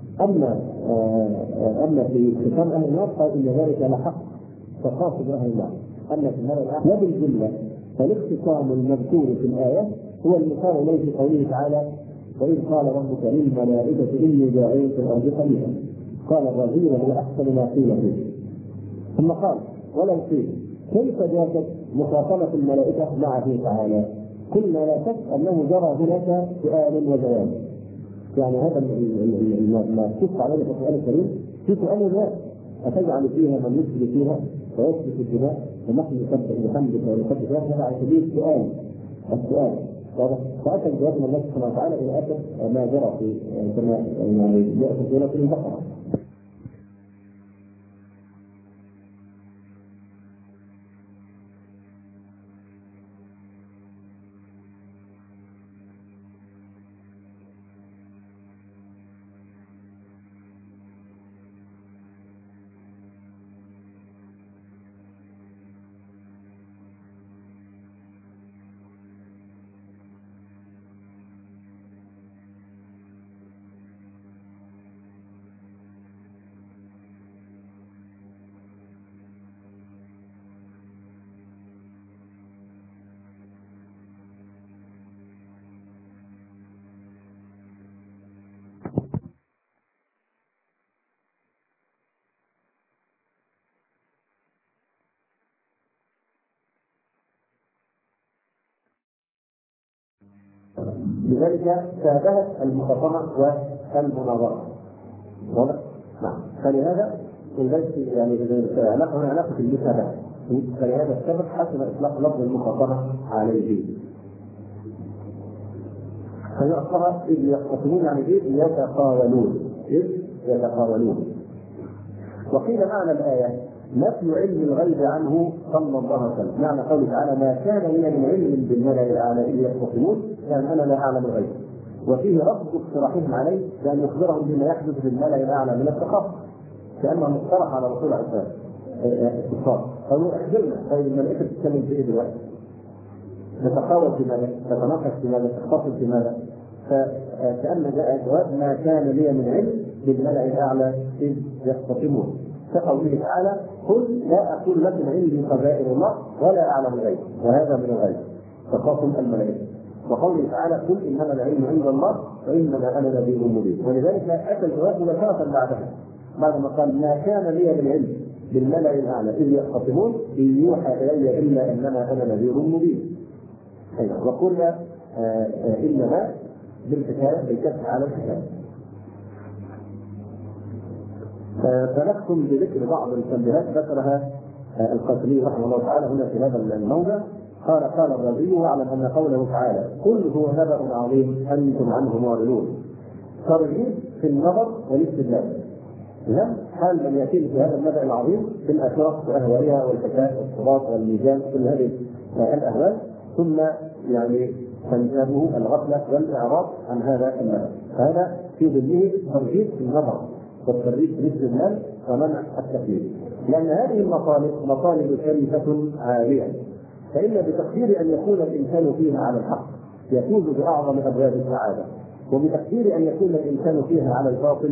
أما في ختام أهل النار قال إن ذلك لحق فخاصم أهل النار. أما في هذا الأحلام بالجملة فالاختصام المذكور في الآية هو المثال إليه في قوله تعالى وإذ قال ربك للملائكة إني جاعل في الأرض خليفة قال الرجل هو أحسن ما قيل فيه. ثم قال ولو قيل كيف جاءت مخاطبة الملائكة معه تعالى قلنا لا شك أنه جرى هناك سؤال وجواب. يعني هذا ما شفت عليه في القرآن الكريم في سؤال وجواب أتجعل فيها من يسلك فيها ويسلك الدماء ونحن نسبح بحمدك ونسبح لك. هذا على سبيل السؤال فأتى الجواب من الله سبحانه وتعالى إلى آخر ما جرى في كما يعني جاء في سورة البقرة. لذلك شابهت المخاصمة والمناظرة. واضح؟ نعم. فلهذا يعني علاقة المشابهة فلهذا السبب حسب إطلاق لفظ المخاصمة عليه. فيعتبر إذ يختصمون يعني إذ يتقاولون. وقيل معنى الآية نفي علم الغيب عنه صلى الله عليه وسلم. معنى قوله تعالى ما كان لي من علم بالملأ الأعلى إذ يختصمون كان أنا لا أعلم الغيب. وفيه رفض اقتراحهم عليه بأن يخبرهم بما يحدث في الملأ الأعلى من الثقافة كأنه مقترح على رسول الله الكفار. قالوا احذرنا طيب الملائكة تتكلم في إيه دلوقتي؟ تتقاول في ماذا؟ تتناقش في ماذا؟ تختصم في ماذا؟ فكأن جاء الجواب ما كان لي من علم بالملأ الأعلى إذ يختصمون. كقوله تعالى قل لا أقول لكم عندي خزائن الله ولا أعلم الغيب وهذا من الغيب تخاصم الملائكة. وقوله تعالى قل إنما العلم عند الله وإنما أنا نذير مبين. ولذلك أتى الجواب مباشرة بعدها بعدما قال ما كان لي من علم بالملأ الأعلى إذ يختصمون إن يوحى إلي إلا إنما أنا نذير مبين. وقلنا إنما بالكسر على الكتاب. فنختم بذكر بعض التنبيهات ذكرها القاسمي رحمه الله تعالى هنا في هذا الموضع. قال الرازي واعلم ان قوله تعالى قل هو نبأ عظيم انتم عنه معرضون ترغيب في النظر والاستدلال. اذا حال من ياتي في هذا النبأ العظيم في الاخره واهوالها والفساد والصراط والميزان كل هذه الاهوال ثم يعني تنجابه الغفله والاعراض عن هذا النبأ. فهذا في ظله ترغيب في النظر والترغيب في الاستدلال ومنع التكليف لان هذه مطالب شريفه عاليه. فإن بتقدير أن يكون الإنسان فيها على الحق يفوز بأعظم أبواب السعادة وبتقدير أن يكون الإنسان فيها على الباطل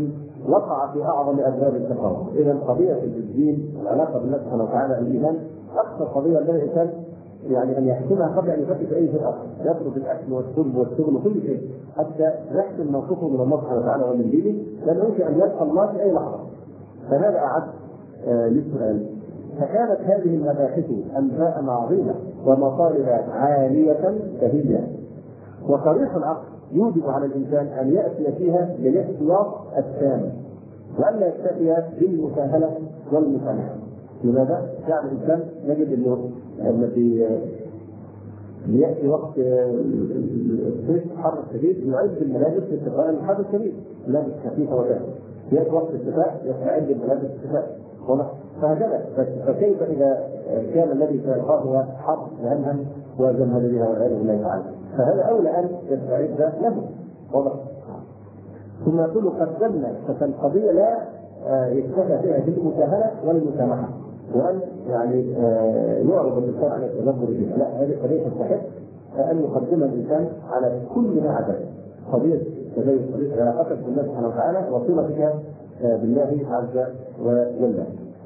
وقع في اعظم اسباب التفاوت. اذا قضيه الدين العلاقه بالله سبحانه وتعالى الايمان اكثر قضيه لدى الانسان يعني ان يحسمها قبل ان يفكر في اي شيء اخر، يترك الاكل والشرب والشغل وكل شيء حتى يحسن موقفه من الله سبحانه وتعالى ومن دينه، لانه يمكن ان يلقى الله في اي لحظه. فهذا اعد للسؤال. فكانت هذه المباحث انباء عظيمه ومطالب عاليه كبيره، وصريح العقل يوجب على الانسان ان ياتي فيها بالاحتياط التام والا يكتفي بالمساهله والمسامحه. لماذا؟ يعني الانسان نجد انه الذي ياتي وقت الصيف حر شديد يعد الملابس لاتقاء الحر الشديد، ملابس خفيفه وجاهزه. ياتي وقت الشتاء يستعد الملابس الشتاء. فهكذا. فكيف اذا كان الذي سيلقاه هو حر جهنم وجمد بها والعياذ بالله تعالى؟ فهذا اولى ان يستعد له. واضح؟ ثم يقول قدمنا، فالقضيه لا يكتفى فيها بالمساهله والمسامحه وان يعني يعرض الانسان على التدبر فيها، لا، هذه قضيه تستحق ان يقدم الانسان على كل ما عدا قضيه قضيه علاقتك بالله سبحانه وتعالى وصلتك بالله عز وجل.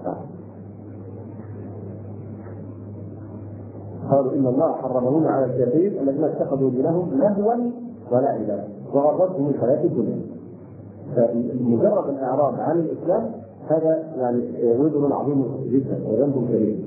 قالوا ان الله حرمهن على الكافرين الذين اتخذوا دينهم لهوا ولعبا وغرتهم الحياه الدنيا. فمجرد الاعراض عن الاسلام هذا يعني وزن عظيم جدا وذنب كبير.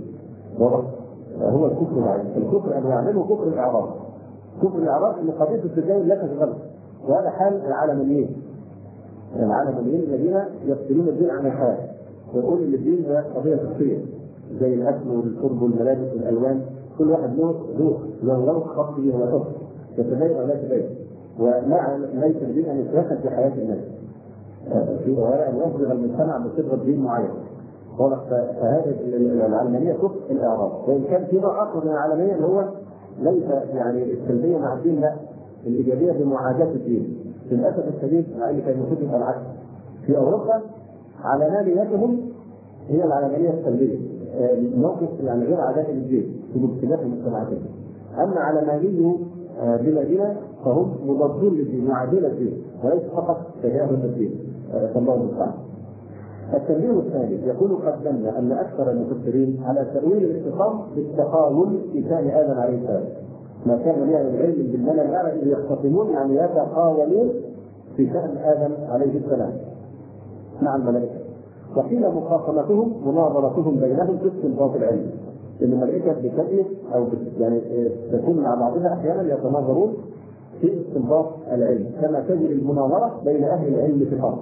هو الكفر العظيم. الكفر ان يعمله كفر الاعراض. كفر الاعراض ان قضيه التدين لا تشغله، وهذا حال العالميين. العالميين الذين يفصلون الدين عن الحياه ويقول ان الدين ده قضيه شخصيه زي الاكل والشرب والملابس والالوان، كل واحد له ذوق خاص به ويخص يتبين ولا يتبين، ومع ليس الدين ان يتدخل في حياه الناس في ان يصبغ المجتمع بصبغه دين معين. فهذه العلمانيه كفر الاعراض. وان كان في نوع اخر من العلمانيه اللي هو ليس يعني السلبيه مع الدين، لا، الايجابيه بمعاداه الدين. للاسف الشديد مع ان كان المفروض يبقى العكس. في اوروبا علمانيتهم هي العلمانيه السلبيه، موقف يعني غير عداء للدين في اختلاف المجتمعات. اما علماني بلادنا فهم مضادون للدين معادون للدين وليس فقط تجاهل الدين. الله المستعان. التنبيه الثاني يقول قدمنا ان اكثر المفسرين على تاويل الاختصاص بالتقاول في شان ادم عليه السلام، ما كان من العلم بالملل الاعلى اذ يختصمون يعني يتقاولون في شان ادم عليه السلام مع الملائكه، وحين مخاصمتهم مناظرتهم بينهم في استنباط العلم. لان الملائكه بتألف او يعني تكون مع بعضها احيانا يتناظرون في استنباط العلم كما تجري المناظره بين اهل العلم في الارض.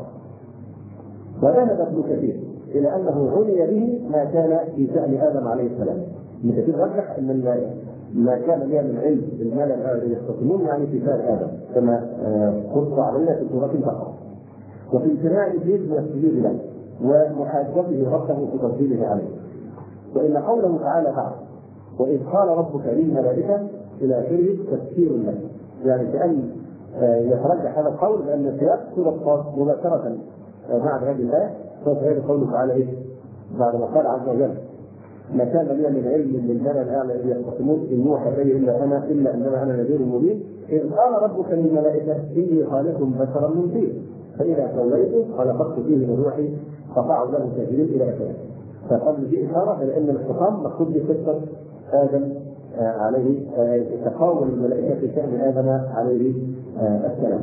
وذهب ابن كثير الى انه عني به ما كان في شان ادم عليه السلام. ابن كثير رجح ان ما كان لها من علم بالملأ الذي يختصمون يعني في شان ادم كما قص علينا في سوره البقره، وفي امتناع ابليس من السجود له ومحاسبته ربه في تفضيله عليه. وان قوله تعالى بعد واذ قال ربك للملائكه الى اخره تفسير له، يعني كان يترجح هذا القول بان سياق سوره صاد مباشره بعد هذه الايه سوف يجد قوله تعالى ايه؟ بعد ما قال عز وجل ما كان لي من علم للملأ الاعلى اذ يختصمون ان يوحى الي الا انما انا نذير مبين اذ قال ربك للملائكه اني خالق بشرا من طين فاذا سويته خلقت فيه من روحي فقعوا له ساجدين الى اخره. فقبل دي اشاره الى ان الاختصام مقصود بقصه ادم عليه تقاول الملائكه في شان ادم عليه السلام.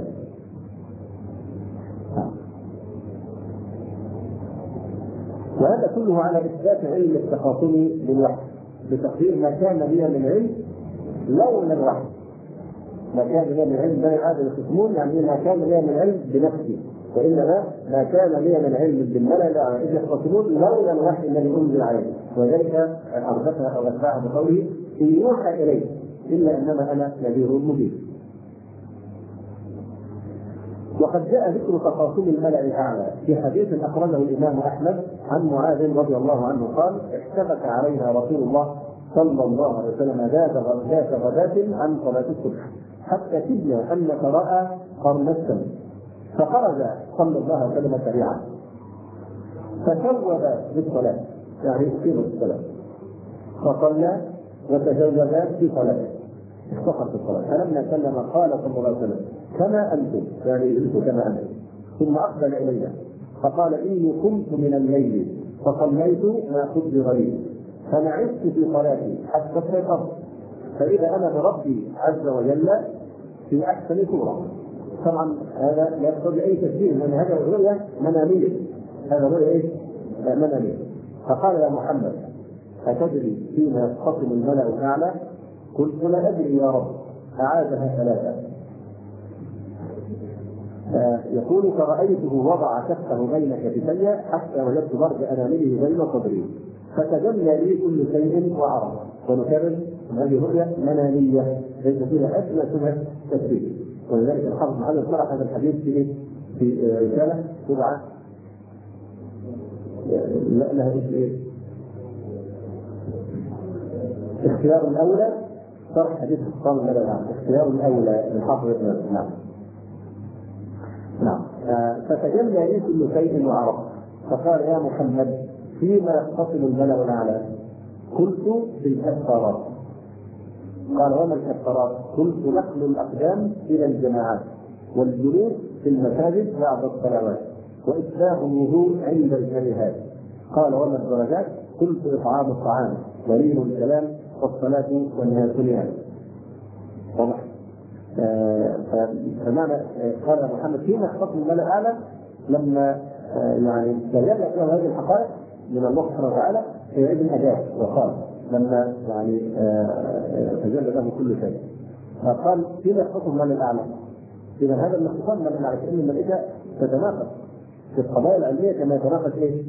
وهذا كله على اثبات علم التخاصم بالوحي بتقدير ما كان لي من علم لولا الوحي. ما كان لي من علم بني ادم يخصمون يعني ما كان لي من علم بنفسي، وانما ما كان لي من علم بالملأ اذ يختصمون لولا الوحي الذي انزل عليه. وذلك اردفها او اتباعها بقوله ان يوحى اليه الا انما انا نذير مبين. وقد جاء ذكر تخاصم الملأ الاعلى في حديث اخرجه الامام احمد عن معاذ رضي الله عنه قال اشتبك علينا رسول الله صلى الله عليه وسلم ذات غداة عن صلاة الصبح حتى كدنا ان نتراءى قرن الشمس، فخرج صلى الله عليه وسلم سريعا فشوب بالصلاة يعني يقيم الصلاة فصلى وتجوز في صلاته اختصر في الصلاة. فلما سلم قال صلى الله عليه وسلم كما انتم يعني انتم كما انتم، ثم اقبل الينا فقال إني قمت من الليل فصليت ما قدر لي فنعست في صلاتي حتى استيقظت فإذا أنا بربي عز وجل في أحسن صورة. طبعا هذا لا يقتضي أي تسجيل لأن هذا رؤية منامية، هذا رؤية منامية. فقال يا محمد أتدري فيما يختصم الملأ الأعلى؟ قلت لا أدري يا رب. أعادها ثلاثة. يقول فرأيته وضع كفه بين كتفي حتى وجدت برد أنامله بين صدري فتجلى لي كل شيء وعرف. ونكرر هذه رؤية منامية ليس فيها أدنى شبهة تشبيه. ولذلك الحافظ بن حجر شرح هذا الحديث في رسالة تبعة لها ايه؟ اختيار الأولى شرح حديث خصام الملأ. اختيار الأولى للحافظ بن حجر. نعم. فتجلى لي كل شيء وعرف. فقال يا محمد فيما يختصم الملأ الأعلى؟ قلت في الكفارات. قال وما الكفارات؟ قلت نقل الأقدام إلى الجماعات والجلوس في المساجد بعد الصلوات وإسباغ الوضوء عند الجريهات. قال وما الدرجات؟ قلت إطعام الطعام ولين الكلام والصلاة والناس نيام. واضح؟ فمعنى قال محمد فيما يختصم الملأ الأعلى لما يعني تجلت له هذه الحقائق من الله سبحانه وتعالى في عيد الأجاب وقال لما يعني تجلى له كل شيء. فقال فيما يختصم الملأ الأعلى. إذا هذا الاختصام من على كأن الملائكة تتناقض في القضايا العلمية كما يتناقض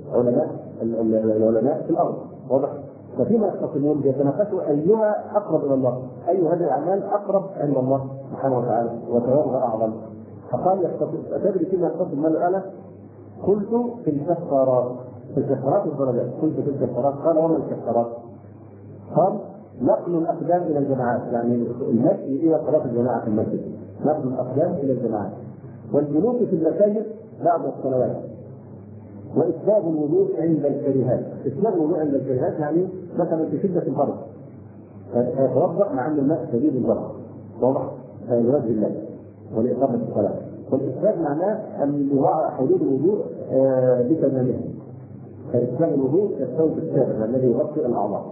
العلماء في الأرض. واضح؟ ففيما يختصمون يتناقشوا أيها أقرب إلى الله، أي هذه الأعمال أقرب عند الله سبحانه وتعالى وثوابها أعظم. فقال أتدري فيما يختصم الملأ الأعلى؟ قلت في الكفارات. في الكفارات الدرجات. قلت في الكفارات. قال وما الكفارات؟ قال نقل الأقدام إلى الجماعات، يعني المشي إلى صلاة الجماعة في المسجد، نقل الأقدام إلى الجماعات والجلوس في المساجد بعد الصلوات وإسباغ الوضوء عند الكريهات. إسباغ الوضوء عند الكريهات يعني مثلا في شدة البرد فيتوضأ مع أن الماء شديد البرد. واضح؟ لوجه الله ولإقامة الصلاة. والإسباغ معناه أن يراعى حدود الوضوء بتمامها. فإسباغ الوضوء كالثوب السابق الذي يغطي الأعضاء.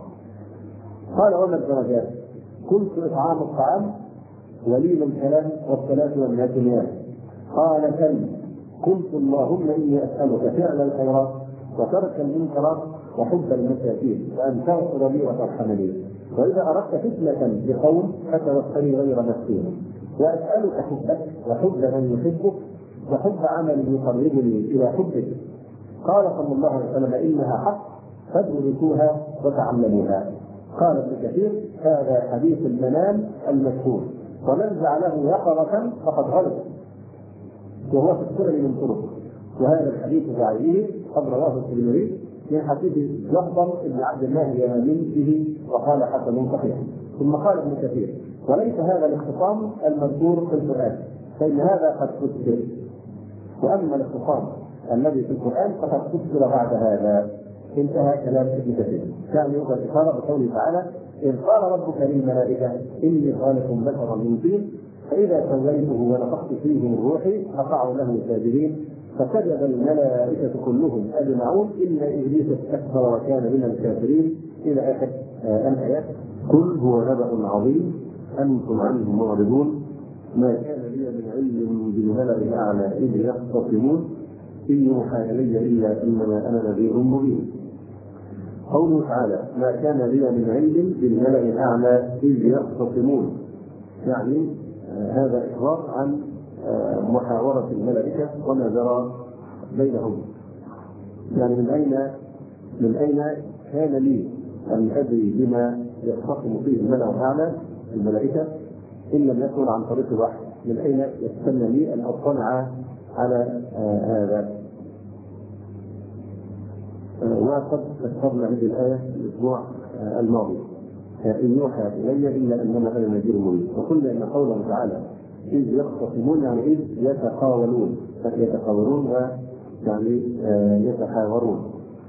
قال وما الدرجات؟ قلت إطعام الطعام ولين الكلام والصلاة والناس نيام. قال كم؟ قلت اللهم إني أسألك فعل الخيرات وترك المنكرات وحب المساكين وأن تغفر لي وترحمني وإذا أردت فتنة بقوم فتوفني غير مفتون وأسألك حبك وحب من يحبك وحب عمل يقربني إلى حبك. قال صلى الله عليه وسلم إنها حق فادركوها وتعلموها. قال ابن كثير هذا حديث المنام المشهور ومن جعله يقظة فقد غلط وهو في السنن من طرق. وهذا الحديث بعينه قد رواه الترمذي من حديث جهضم بن عبد الله اليماني به وقال حسن صحيح. ثم قال ابن كثير وليس هذا الاختصام المذكور في القرآن فإن هذا قد فسر. وأما الاختصام الذي في القرآن فقد فسر بعد هذا. انتهى كلام ابن كثير. كان يؤخذ الإشارة بقوله تعالى إذ قال ربك للملائكة إني خالق بشرا من طين فإذا سويته ونفخت فيه من روحي فقعوا له ساجدين فسجد الملائكة كلهم أجمعون إلا إبليس استكبر وكان من الكافرين إلى آخر الآيات. قل هو نبأ عظيم أنتم عنه معرضون ما كان لي من علم بالملأ الأعلى إذ يختصمون إن يوحى إلي إلا إنما أنا نذير مبين. قوله تعالى ما كان لي من علم بالملأ الأعلى إذ يختصمون يعني هذا إخبار عن محاورة الملائكة وما جرى بينهم. يعني من أين كان لي أن أدري بما يختصم فيه الملأ الأعلى الملائكة إن لم يكن عن طريق الوحي؟ من أين يستنى لي أن أطلع على هذا؟ وقد ذكرنا هذه الآية الأسبوع الماضي إن يوحى إلي إلا أنما أنا نذير مبين. وقلنا إن قوله تعالى إذ يختصمون يعني إذ يتقاولون ويعني يتحاورون.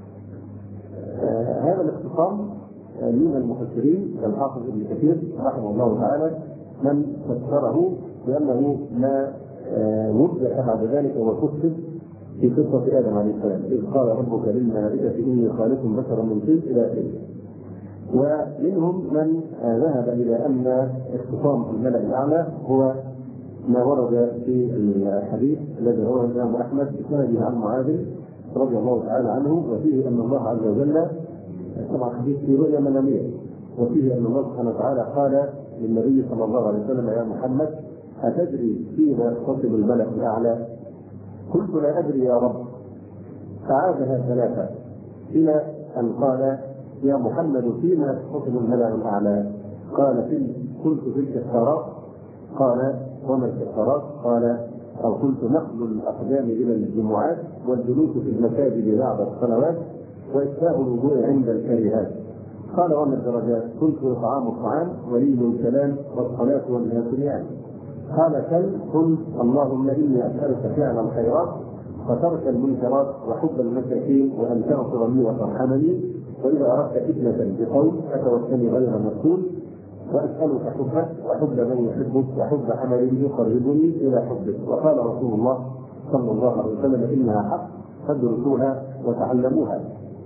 هذا الاختصام من المفسرين كالحافظ ابن كثير رحمه الله تعالى من فسره بأنه ما وضح بعد ذلك وفسر في قصة آدم عليه السلام إذ قال ربك للملائكة إني خالق بشرا من طين إلى آخره. ومنهم من ذهب إلى أن اختصام الملأ الأعلى هو ما ورد في الحديث الذي رواه الإمام أحمد بسنده عن معاذ رضي الله تعالى عنه، وفيه أن الله عز وجل، طبعا حديث في رؤيا منامية، وفيه أن الله سبحانه وتعالى قال للنبي صلى الله عليه وسلم يا محمد أتدري فيما يختصم الملأ الأعلى؟ قلت لا أدري يا رب، فعادها ثلاثة إلى أن قال يا محمد فيما يختصم الملأ الأعلى؟ قلت في الكفارات. قال وما الكفارات؟ قال أو قلت نقل الأقدام إلى الجمعات والجلوس في المساجد بعد الصلوات وإساء الوضوء عند الكرهات. قال وما الدرجات؟ قلت إطعام الطعام ولين الكلام والصلاة والناس نيام. قال قلت اللهم إني أسألك فعل الخيرات وترك المنكرات وحب المساكين وأن تغفر لي وترحمني، وإذا أردت فتنة بقول فتوكلني غير مسؤول، وأسألك حبك وحب من يحبك وحب عمل يقربني إلى حبك. وقال رسول الله صلى الله عليه وسلم إنها حق فادرسوها وتعلموها.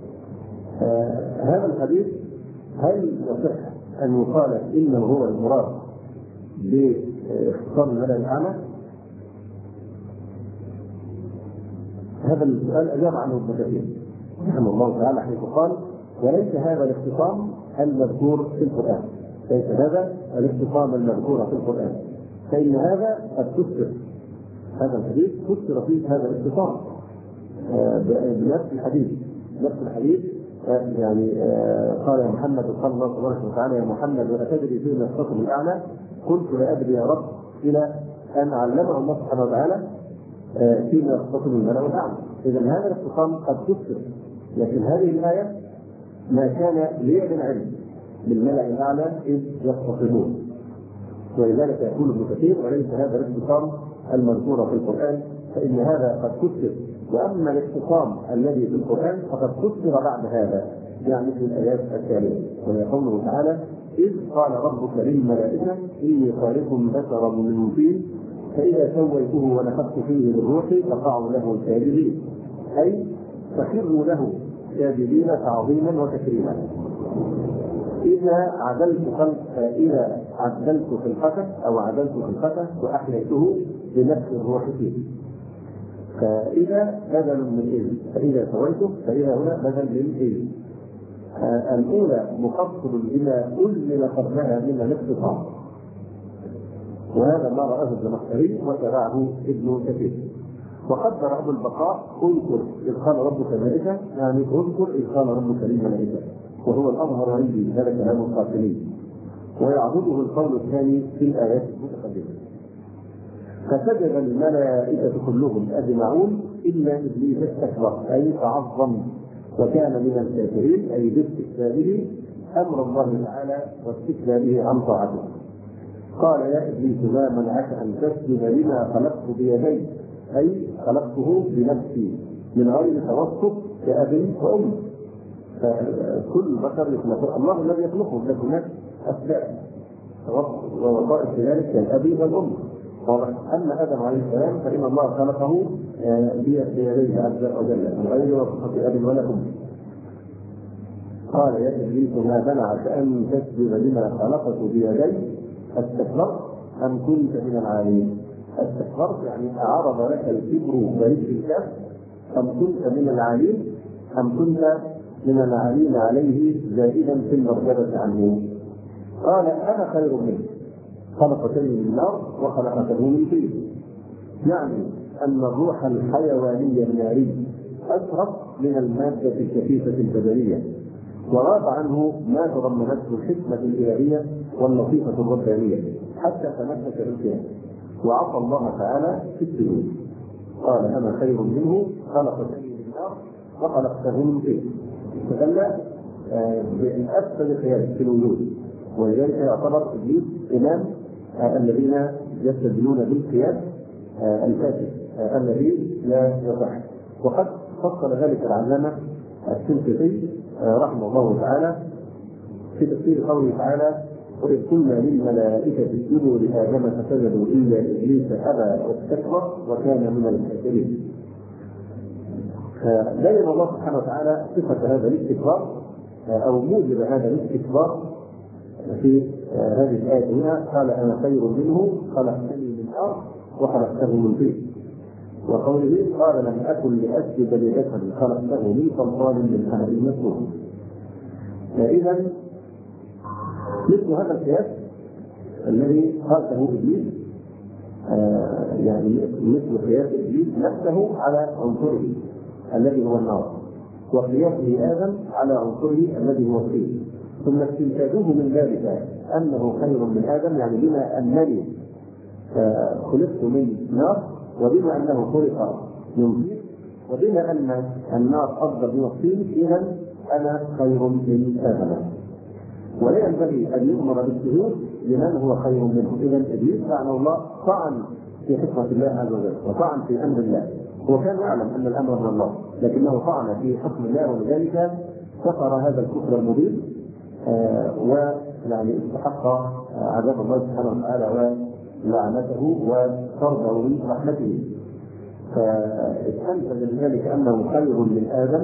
هذا الحديث هل يصح أن يقال إنه هو المراد باختصار الملأ الأعلى؟ هذا السؤال أجاب عنه ابن كثير رحمه الله تعالى حيث قال وليس هذا الاختصام المذكور في القرآن، ليس هذا الاختصام المذكور في القرآن، فإن هذا قد فسر، هذا الحديث فسر فيه هذا الاختصام بنفس الحديث يعني قال يا محمد صلى الله عليه وسلم يا محمد أتدري فيما يختصم الأعلى؟ قلت لا أدري يا رب، إلى أن علمه الله سبحانه وتعالى فيما يختصم الملأ الأعلى. إذا هذا الاختصام قد فسر، لكن هذه الآية ما كان لي من علم بالملأ الأعلى إذ يختصمون، ولذلك يقول ابن كثير وليس هذا الاختصام المذكور في القرآن، فإن هذا قد فسر، وأما الاختصام الذي في القرآن فقد فسر بعد هذا، يعني في الآيات التالية، وهي قوله تعالى إذ قال ربك للملائكة إني خالق بشرا من طين فإذا سويته ونفخت فيه من روحي فقعوا له ساجدين، أي فخروا له ساجدين تعظيما وتكريما. إذا عدلت في الفتى وأحييته بنفس الروح فيه. فإذا بدل من إذ، فإذا سويته فإذا هنا بدل من إذ. الأولى مفصل بما أنزل قبلها من الاختصام، وهذا ما رآه الزمخشري وتبعه ابن كثير. وقدر أبو البقاء اذكر إذ قال ربك الملائكة، يعني اذكر إذ قال ربك للملائكة، وهو الأظهر عندي، هذا كلام القاسمي، ويعضده القول الثاني في الآيات المتقدمة. فسجد الملائكة كلهم أجمعون إلا إبليس استكبر أي تعظم وكان من الكافرين، أي باستكباره أمر الله تعالى واستكباره عن طاعته. قال يا إبليس ما منعك أن تسجد لما خلقت بيدي، أي خلقته بنفسي من غير توسط كأب وأم. فكل بشر يخلقه الله الذي يخلقه، لكن هناك أسباب ووظائف في ذلك كالأب والأم. أما آدم عليه السلام فإن الله خلقه بيديه عز وجل من غير واسطة أب ولا أم. قال يا إبليس ما منعك أن تسجد لما خلقت بيدي استكبرت أم كنت من العالين؟ استكبرت يعني أعرض لك الكبر ورجل الكاف، أم كنت من العالين، أم كنت من العالين عليه زائدا في المرتبة عنه. قال أنا خير منه خلقتني من نار وخلقته من طين، يعني أن الروح الحيواني الناري أشرف من المادة الكثيفة البدنية، وغاب عنه ما تضمنته الحكمة الإلهية واللطيفة الربانية حتى تمسك بالكيان وعصى الله تعالى في السجود. قال أنا خير منه خلقتني من نار وخلقته من طين، استدل بأفسد قياس في الوجود، ولذلك يعتبر إبليس إمام الذين يستدلون بالقياس الفاسد الذي لا يصح. وقد فصل ذلك العلامة الشنقيطي رحمه الله تعالى في تفسير قوله تعالى وإذ قلنا للملائكة اسجدوا لآدم فسجدوا إلا إبليس أبى واستكبر وكان من الكافرين. بين الله سبحانه وتعالى صفة هذا الاستكبار أو موجب هذا الاستكبار في هذه الآية هنا. قال أنا خير منه خلقتني من نار وخلقته من طين. وقوله قال لم أكن لأسجد لبشر خلقته من صلصال من حمأ مسنون. إذا مثل هذا القياس الذي قاسه إبليس يعني مثل قياس إبليس نفسه على عنصره الذي هو النار، وقياسه آدم على عنصره الذي هو الطين، ثم استنتاجه من ذلك أنه خير من آدم، يعني بما أنني خلقت من نار وبما أنه خلق من طين وبما أن النار أفضل من الطين إذا أنا خير من آدم. ولا ينبغي أن يؤمر بالسجود لمن هو خير منه. إذا إبليس لعنه الله طعن في حكمة الله عز وجل وطعن في أمر الله. هو كان يعلم أن الأمر من الله لكنه طعن في حكم الله، ولذلك كفر هذا الكفر المبين ويعني استحق عذاب الله سبحانه وتعالى ولعنته وطرده من رحمته. فاستنتج من ذلك أنه خير من آدم،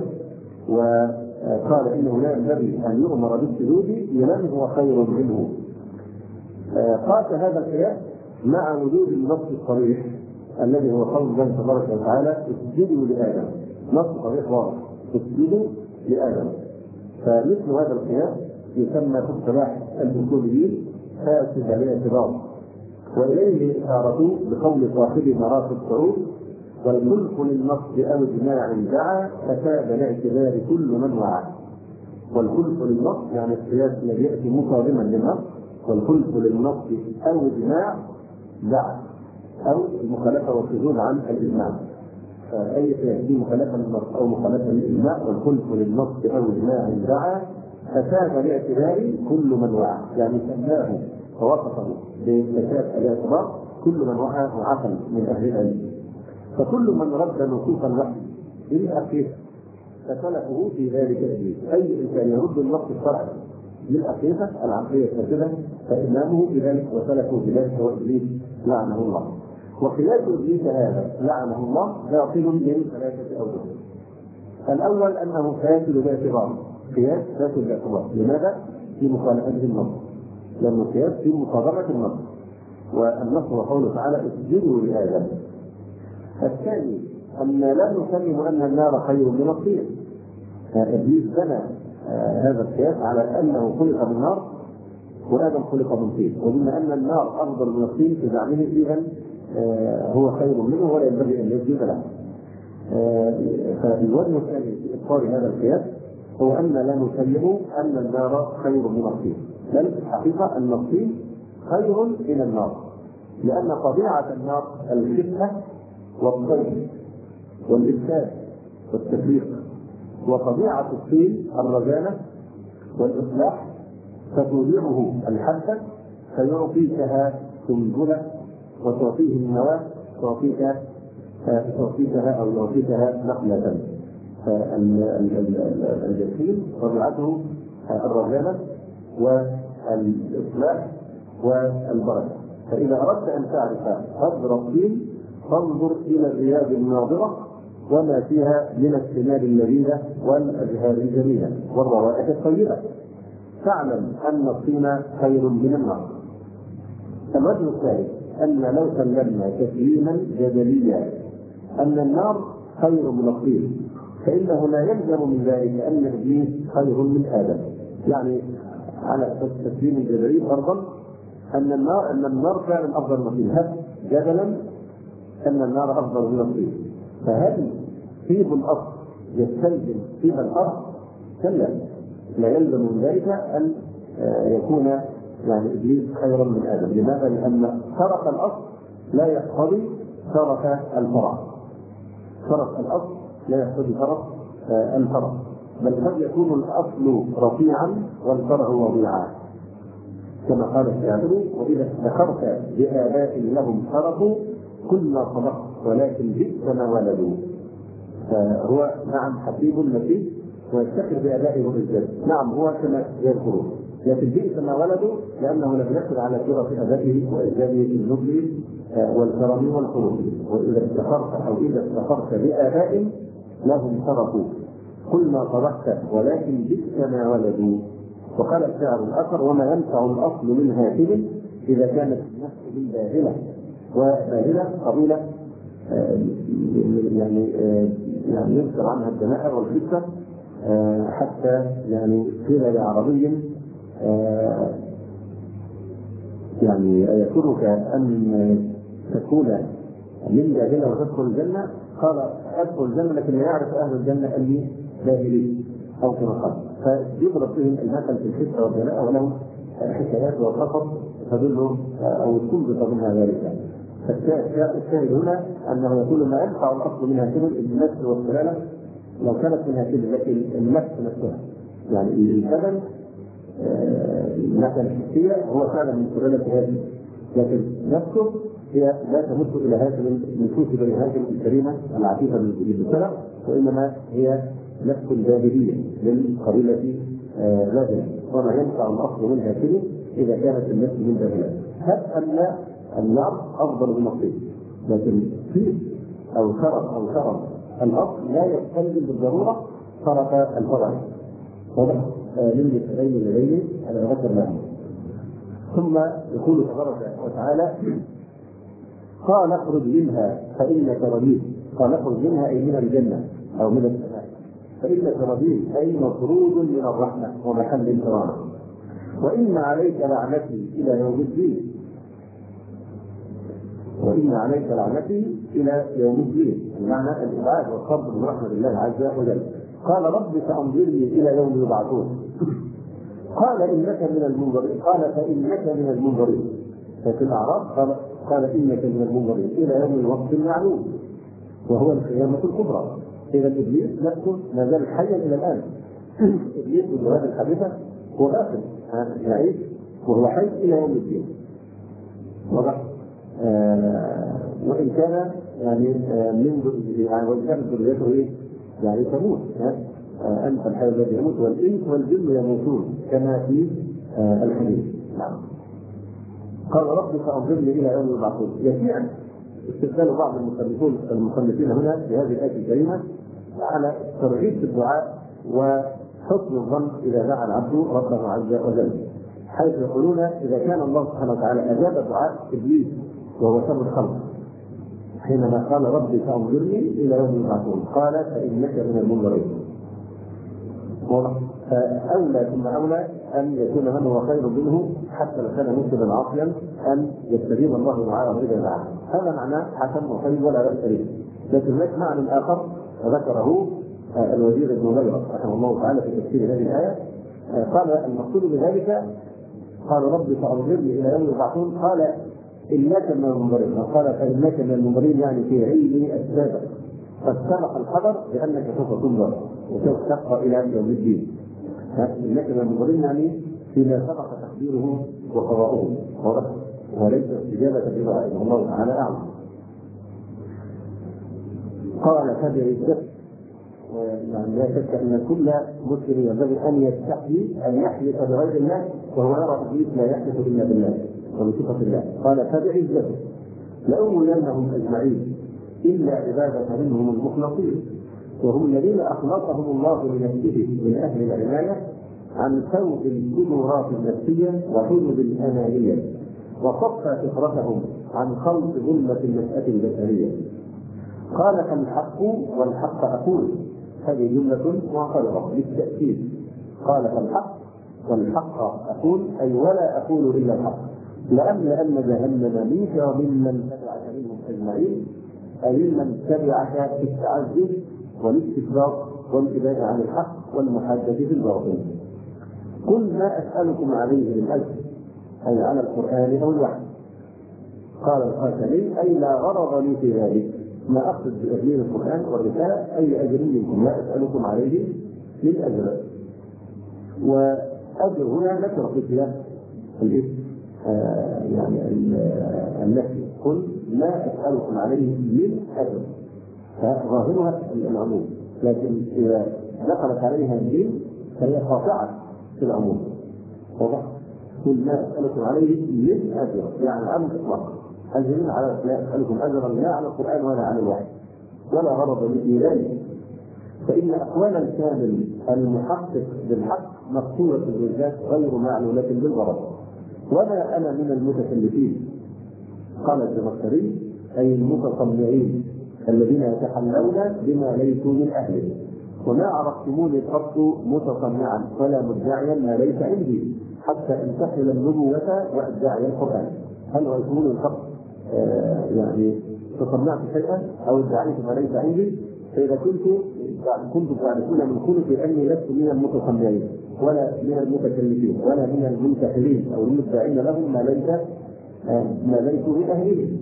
وقال إنه لا ينبغي أن يؤمر بالسجود لمن هو خير منه. قاس هذا القياس مع وجود النص الصريح الذي هو قول الله تبارك وتعالى اسجدوا لآدم، نص صريح واضح اسجدوا لآدم. فمثل هذا القياس يسمى في اصطلاح الأصوليين فاسد الاعتبار، وإليه إشارة بقول صاحب مراتب الصعود والخلق للنص أو اجماع دعا فساد الاعتبار كل من وعى. والخلق للنص يعني القياس الذي يأتي مقارما للنص، والخلق للنص أو اجماع دعا أو المخالفة والشذوذ عن الإجماع. فأي قياس فيه مخالفة للنص أو مخالفة للإجماع والخلق للنص أو اجماع دعا فساد الاعتبار كل من وعى، يعني سماه ووصفه بفساد الاعتبار كل من وعى وعقل من أهل العلم. فكل من رد نصوص الوحي للأخير فسلكه في ذلك إبليس. أي إنسان يرد النص الشرعي للأخيرة العقلية الفاسدة فإمامه بذلك وسلكه بذلك هو إبليس لعنه الله. وقياس إبليس هذا لعنه الله باطل من ثلاثة أوجه. الأول أنه فاسد باعتبار، قياس فاسد باعتبار. لماذا؟ في مخالفة النص، لأن القياس في مصادرة النص، والنص هو قوله تعالى اسجدوا لآدم. الثاني أن لا نسلم أن النار خير من الطين. إبليس بنى هذا القياس على أنه خلق من نار وآدم خلق من طين، وبما أن النار أفضل من الطين في زعمه إذا هو خير منه ولا ينبغي أن يسجد له. فالوجه الثاني في إبطال هذا القياس هو أن لا نسلم أن النار خير من الطين، بل الحقيقة أن الطين خير من النار، لأن طبيعة النار الفتنة والضيق والإفساد والتفريق، وطبيعة الطين الرزانة والإصلاح، فتودعه الحبة فيعطيكها سنبلة وتعطيه النواة تعطيكها أو يعطيكها نقلة. فالجحيم طبيعته الرزانة والإصلاح والبركة. فإذا أردت أن تعرف قدر الطين فانظر إلى الرياض الناظرة وما فيها من الثمار اللذيذة والأزهار الجميلة والروائح الطيبة، تعلم أن الطين خير من النار. الوجه الثالث أن لو سلمنا تسليما جدليا أن النار خير من الطين فإنه لا يلزم من ذلك أن إبليس خير من آدم. يعني على التسليم الجدلي فرضا أن النار فعلا أفضل من الطين، هل جدلا أن النار أفضل من الطين، فهل طيب الأرض يستلزم طيب الأرض؟ كلا، لا يلزم من ذلك أن يكون يعني إبليس خيرا من آدم. لماذا؟ لأن ترك الأصل لا يقتضي ترك الفرع، ترك الأصل لا يقتضي ترك الفرع، بل قد يكون الأصل رفيعا والفرع وضيعا، كما قال الشاعر وإذا افتخرت بآباء لهم تركوا كنا صدق ولكن بئس ما ولدوا. فهو نعم حبيب المسيح ويفتخر بآبائه الرجال، نعم هو كما يذكرون، لكن بئس ما ولدوا لأنه لم يكن على سيرة أبائه وأجداده النبل والكرم والخلق. وإذا افتخرت أو إذا افتخرت بآباء لهم تركوا قل ما صدقت ولكن بئس ما ولدوا. وقال الشاعر الآخر: وما ينفع الأصل من هاتف إذا كانت النفس بالباهلة. وباهلة قبيلة يعني يذكر عنها الدماء والفتة، حتى يعني قيل لعربي يعني يكونك أن تكون من باهلة وتدخل الجنة؟ قال: أدخل الجنة لكن لا يعرف أهل الجنة أني باهلي أو كما قال. فيضرب بهم المثل في الفتة والبلاء، ولهم حكايات وقصص تدل أو تنبط منها ذلك. فالشاهد هنا أنه يقول: ما ينفع الأصل منها كذب النفس والسلالة لو كانت منها كذب، لكن النفس نفسها يعني البدن الناحية الحسية هو فعلا من سلالة هذه، لكن نفسه هي لا تمت إلى هذه النفوس بني هاشم الكريمة العفيفة بالسلف، وإنما هي نفس باهلية للقبيلة باهلة. وما ينفع الأصل منها كذب إذا كانت النفس من باهلة. هب أن النار أفضل من الطين، لكن فيه أو شرف الأصل لا يستلزم بالضرورة شرف الفرع. واضح؟ من مثلين لديه أنا ذكر لهم. ثم يقول تبارك وتعالى: قال اخرج منها فإنك رجيم. قال اخرج منها أي من الجنة أو من السماء، فإنك رجيم أي مطرود من الرحمة ومحل الكرامة، وإن عليك لعنتي إلى يوم الدين. وإن عليك لعنتي إلى يوم الدين، بمعنى الإبعاد والصبر من رحمة الله عز وجل. قال: رب فأنظرني إلى يوم يبعثون. قال: إنك من المنظرين. قال: فإنك من المنظرين. ففي الأعراف قال: إنك من المنظرين إلى يوم الوقت المعلوم، وهو القيامة الكبرى. إذا إبليس نفسه ما زال حيا إلى الآن. إبليس بهذه الحادثة هو آخر يعيش وهو حي إلى يوم الدين. واضح؟ وإن كان يعني وإن كانت ذريته يعني تموت، أنت الحي الذي يموت والإنس والجن يموتون كما في الحديث. نعم. قال: رب فأنظرني إلى يوم يبعثون. يسير استدلال بعض المصنفين هنا في هذه الآية الكريمة على ترغيب في الدعاء وحسن الظن إذا دعا العبد ربه عز وجل، حيث يقولون: إذا كان الله سبحانه وتعالى أجاب دعاء إبليس وهو شر الخلق حينما قال: رب فأنظرني إلى يوم يبعثون، قال: فإنك من المنظرين. فأولى ثم أولى أن يكون من هو خير منه حتى لو كان مسلما عاصيا أن يستجيب الله دعاءه إذا دعاه. هذا معناه حسن وخير ولا بأس به. لكن هناك معنى آخر ذكره الوزير ابن هريرة رحمه الله تعالى في تفسير هذه الآية. قال: المقصود بذلك قال: رب فأنظرني إلى يوم يبعثون، قال: إنك من المنظرين. قال: فإنك من المنظرين يعني في علم السابق، قد سبق الخبر بأنك سوف تنظر وسوف تبقى إلى يوم الدين. إنك من المنظرين يعني فيما سبق تقديره وقضاؤه، وليس استجابة بدعائه، والله تعالى أعلم. قال: فبعزتك. يعني لا شك أن كل مسلم ينبغي أن يستحيي أن يحلف بغير الله، وهو يرى إبليس لا يحلف إلا بالله وبصفة الله. قال: فبعزتك لأغوينهم أجمعين إلا عبادك منهم المخلصين، وهم الذين أخلصهم الله لنفسه من أهل العناية عن ثوب القدرات النفسية وحدود الأنانية، وصفى فطرتهم عن خلط ظلمة النشأة البشرية. قال: فالحق والحق أقول. هذه جملة معترضة للتأكيد. قال: فالحق والحق أقول أي ولا أقول إلا الحق، لأن جهنم منك وممن تبعك منهم أجمعين، أي من تبعك في التعزز والاستكبار والابتعاد عن الحق والمحادثة في الباطل. قل: ما أسألكم عليه من أجر، أي على القرآن أو الوحي. قال الخاتمي: أي لا غرض لي في ذلك، ما أقصد بتبليغ القرآن والرسالة أي أجر منكم، لا أسألكم عليه من أجر. وأجر هنا نكرة في سياق الاسم يعني النفي. قل: ما أسألكم عليه من أجر، فظاهرها العموم، لكن إذا دخلت عليها الدين فهي خاطئة في العموم. واضح؟ قل: ما أسألكم عليه من أجر، يعني عن الإطلاق. أجر على لا أسألكم أجرا لا على القرآن ولا على الوحي، ولا غرض من ذلك. فإن أقوال الكامل المحقق بالحق مقصورة بالذات غير معلولة بالغرض. وما أنا من المتكلفين، قال الزمخشري، أي المتصنعين الذين يتحلون بما ليسوا من أهله. وما عرفتموني قط متصنعا ولا مدعيا ما ليس عندي حتى انتحل النبوة وادعي القرآن. هل يكون الحق يعني تصنعت شيئا أو ادعيت ما ليس عندي؟ فإذا كنت تعرفون من خلقي أني لست من المتصنعين ولا من المتكلفين ولا من المنتحلين أو المدعين لهم ما ليسوا من أهله،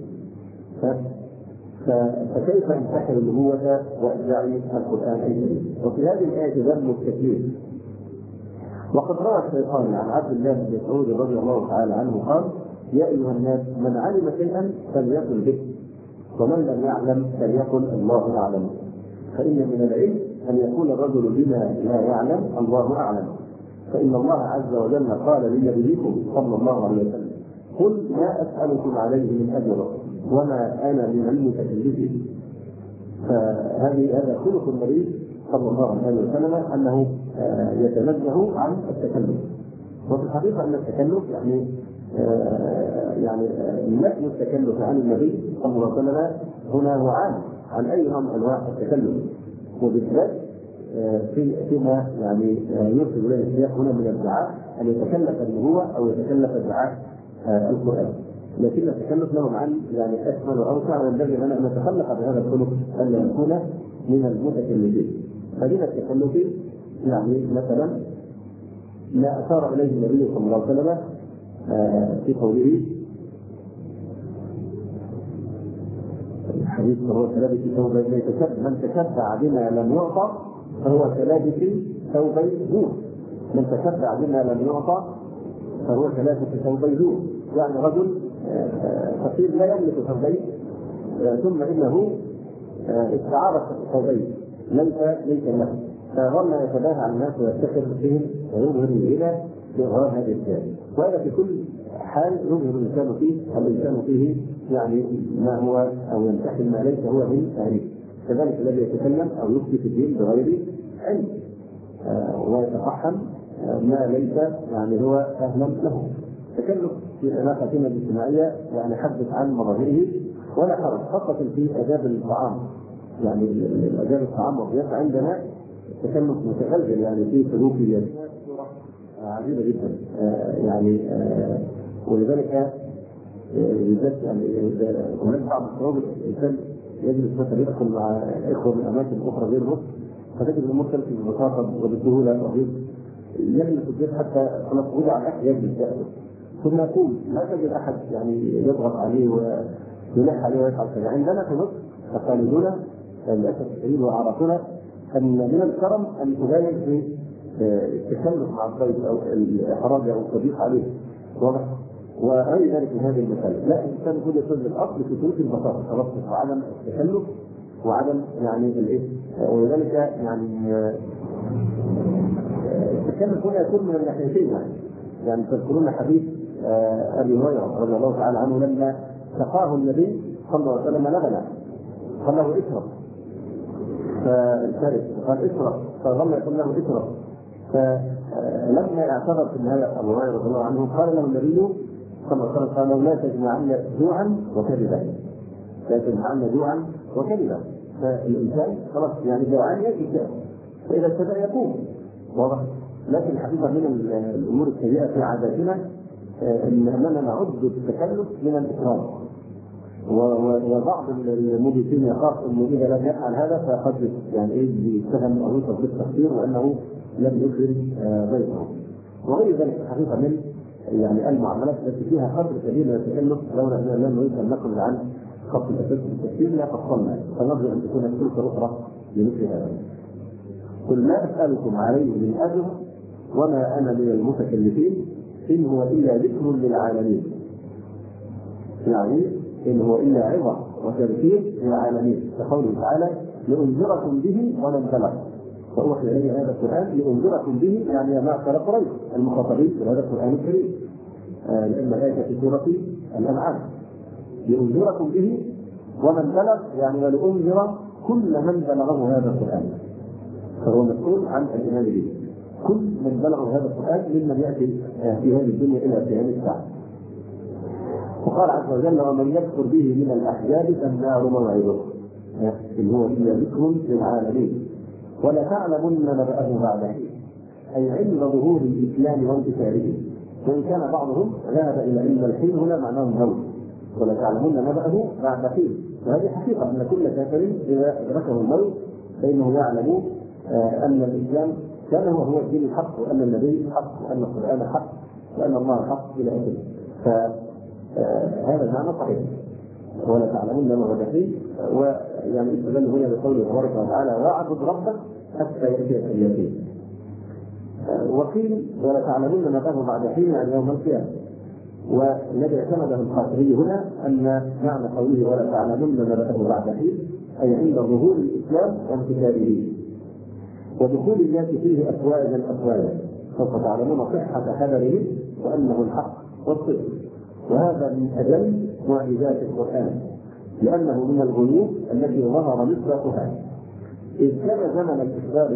فكيف انتحل النبوة وادعي القرآن الكريم؟ وفي هذه الآية ذم التكليف. وقد روى الشيطان عن عبد الله بن مسعود رضي الله تعالى عنه قال: يا أيها الناس، من علم شيئا فليقل به، ومن لم يعلم فليقل الله أعلم. فإن من العلم أن يقول الرجل بما لا يعلم الله أعلم. فإن الله عز وجل قال لنبيكم صلى الله عليه وسلم: قل لا أسألكم عليه من أجر وما أنا من المتكلفين. هذا خلق النبي صلى الله عليه وسلم، أنه يتنزه عن التكلف. وفي الحقيقة أن التكلف يعني نفي التكلف عن النبي صلى الله عليه وسلم هنا هو عام عن أي نوع من أنواع التكلف، وبالذات فيما يعني يرسل إليه الشيخ هنا من الدعاء أن يتكلف النبوة أو يتكلف الدعاء القرآن. لكن التكلف له معنى يعني أشمل وأوسع، وينبغي لنا أن نتخلق بهذا الخلق أن نكون من المتكلفين. فدين التكلف يعني مثلا ما أشار إليه النبي صلى الله عليه وسلم في قوله الحديث: فهو كلابس ثوبين من تشبع بما لم يعطى فهو كلابس ثوبين زور. من تشبع بما لم يعطى فهو كلابس ثوبين زور، يعني رجل فقير لا يملك ثوبين ثم انه استعار ثوبين ليس له، فظل يتباهى عن الناس ويفتخر بهم ويظهر الغنى باظهار هذه الثياب. وهذا في كل حال يظهر الانسان فيه يعني ما هو او يمتحن ما ليس هو من اهله. كذلك الذي يتكلم او يفتي في الدين بغير علم ويتفحم ما ليس يعني هو اهلا له. تكلف في علاقتنا الاجتماعيه يعني حدث عن مظاهره ولا حرج، خاصه في اداب الطعام. يعني اداب الطعام والضيافه عندنا تكلف متغلغل يعني في سلوكيات عجيبه جدا يعني ولذلك بالذات يعني هناك بعض الصعوبة الانسان يجلس مثلا يدخل مع اخوه من اماكن اخرى غير مصر، فتجد الامور تمشي ببساطه وبسهوله يجلس الضيف حتى خلاص وضع الاكل يجلس ياكل، ثم يقول لا تجد احد يعني يضغط عليه ويلح عليه ويفعل كذا. عندنا في مصر تقاليدنا للاسف الشديد وعرفنا ان من الكرم ان تبالغ في التكلف مع الضيف او الاحراج او التضييق عليه، واضح؟ وغير ذلك من هذه المسائل. لا، الانسان يكون يصل الاصل في سلوك البساطه، ترصد وعدم التكلف وعدم يعني الايه، ولذلك يعني التكلف هنا يكون من الناحيتين. يعني تذكرون حديث ابي هريره رضي الله تعالى عنه لما سقاه النبي صلى الله عليه وسلم لبنا قال له اشرب، فالشارب قال اشرب، فظل يقول له اشرب. فلما اعتذر في النهايه ابو هريره رضي الله عنه قال له النبي صلى الله عليه وسلم: قال لا تجمعن جوعا وكذبا، لا تجمعن جوعا وكذبا. فالانسان خلاص يعني جوعان يجد، فاذا ابتدى يقوم، واضح؟ لكن الحقيقه من الامور السيئه في عاداتنا اننا نعد التكلف من الاكرام، وبعض المضيفين يخاف انه اذا لم يفعل هذا فقد يعني يتهم او يوصف بالتقصير وانه لم يكرم ضيفه، وغير ذلك الحقيقه من يعني المعاملات التي فيها قدر كبير من التكلف. لولا ان لم نريد ان نقل عن خط الاساس في التفسير لا فصلنا، فنرجو ان تكون السلسله اخرى لمثل هذا. قل لا اسالكم عليه من اجر وما انا من المتكلفين ان هو الا ذكر للعالمين. يعني ان هو الا عظه وتذكير للعالمين، كقوله تعالى: لانذركم به ومن بلغ. فأوحي إلي هذا القرآن لأنذركم به، يعني يا معشر قريش المخاطبين في هذا القرآن الكريم، لأن الآية في سورة الأنعام: لأنذركم به ومن بلغ، يعني ولأنذر كل من بلغه هذا القرآن. فهو مسؤول عن الإيمان به. كل من بلغ هذا القرآن ممن يأتي في هذه الدنيا إلى قيام الساعة. وقال عز وجل: ومن يكفر به من الأحزاب فالنار موعده، إن هو إلا ذكر للعالمين ولا تعلمن نبأه بعد حين، أي عند ظهور الإسلام وانتشاره. وإن كان بعضهم ذهب إلى أن الحين هنا معناه الموت، ولا تعلمن نبأه بعد حين. وهذه حقيقة أن كل كافر إذا أدركه الموت فإنه يعلم أن الإسلام كان هو الدين الحق، وأن النبي حق، وأن القرآن حق، وأن الله حق إلى آخره. فهذا المعنى صحيح، ولا تعلمون ما بعد حين. ويعني استدل هنا بقوله تبارك وتعالى: واعبد ربك حتى يأتيك اليقين. وقيل: ولا تعلمون ما بعد حين عن يوم القيامة. والذي اعتمده القاسمي هنا أن معنى قوله ولا تعلمون ما بعد حين أي عند ظهور الإسلام وانتشاره ودخول الناس فيه أفواجا سوف تعلمون صحة خبره وأنه الحق والصدق. وهذا من أجل معجزات القرآن، لأنه من الغيوب التي ظهر مصداقها، إذ كان زمن الإخبار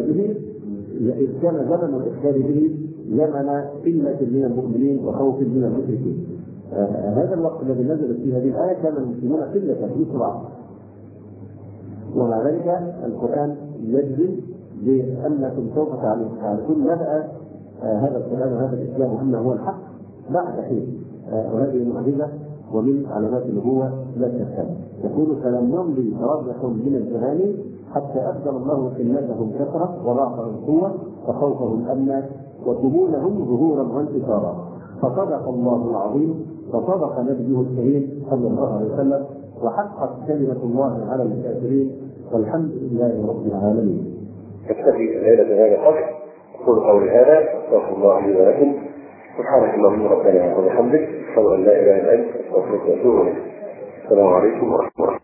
به زمن قلة من المؤمنين وخوف من المشركين. هذا الوقت الذي نزلت فيه هذه الآية كان المسلمون قلة بسرعة، ومع ذلك القرآن يجزم بأنكم سوف تعرفون نبأ هذا القرآن وهذا الإسلام وأنه هو الحق بعد حين. وهذه معجزة ومن علامات النبوة لا تنتهي. يقول: فلم يمضي رجح من الزمان حتى أبدل الله قلتهم كثرة وضعفهم قوة وخوفهم أمنا وقبولهم ظهورا وانتصارا، فصدق الله العظيم وصدق نبيه الكريم صلى الله عليه وسلم، وحقت كلمة الله على الكافرين، والحمد لله رب العالمين. نكتفي ليلة هذا القدر. أقول قولي هذا أستغفر الله لي ولكم. سبحانك اللهم ربنا وبحمدك، أشهد أن لا إله إلا أنت، أستغفرك وأتوب إليك. السلام عليكم ورحمة الله.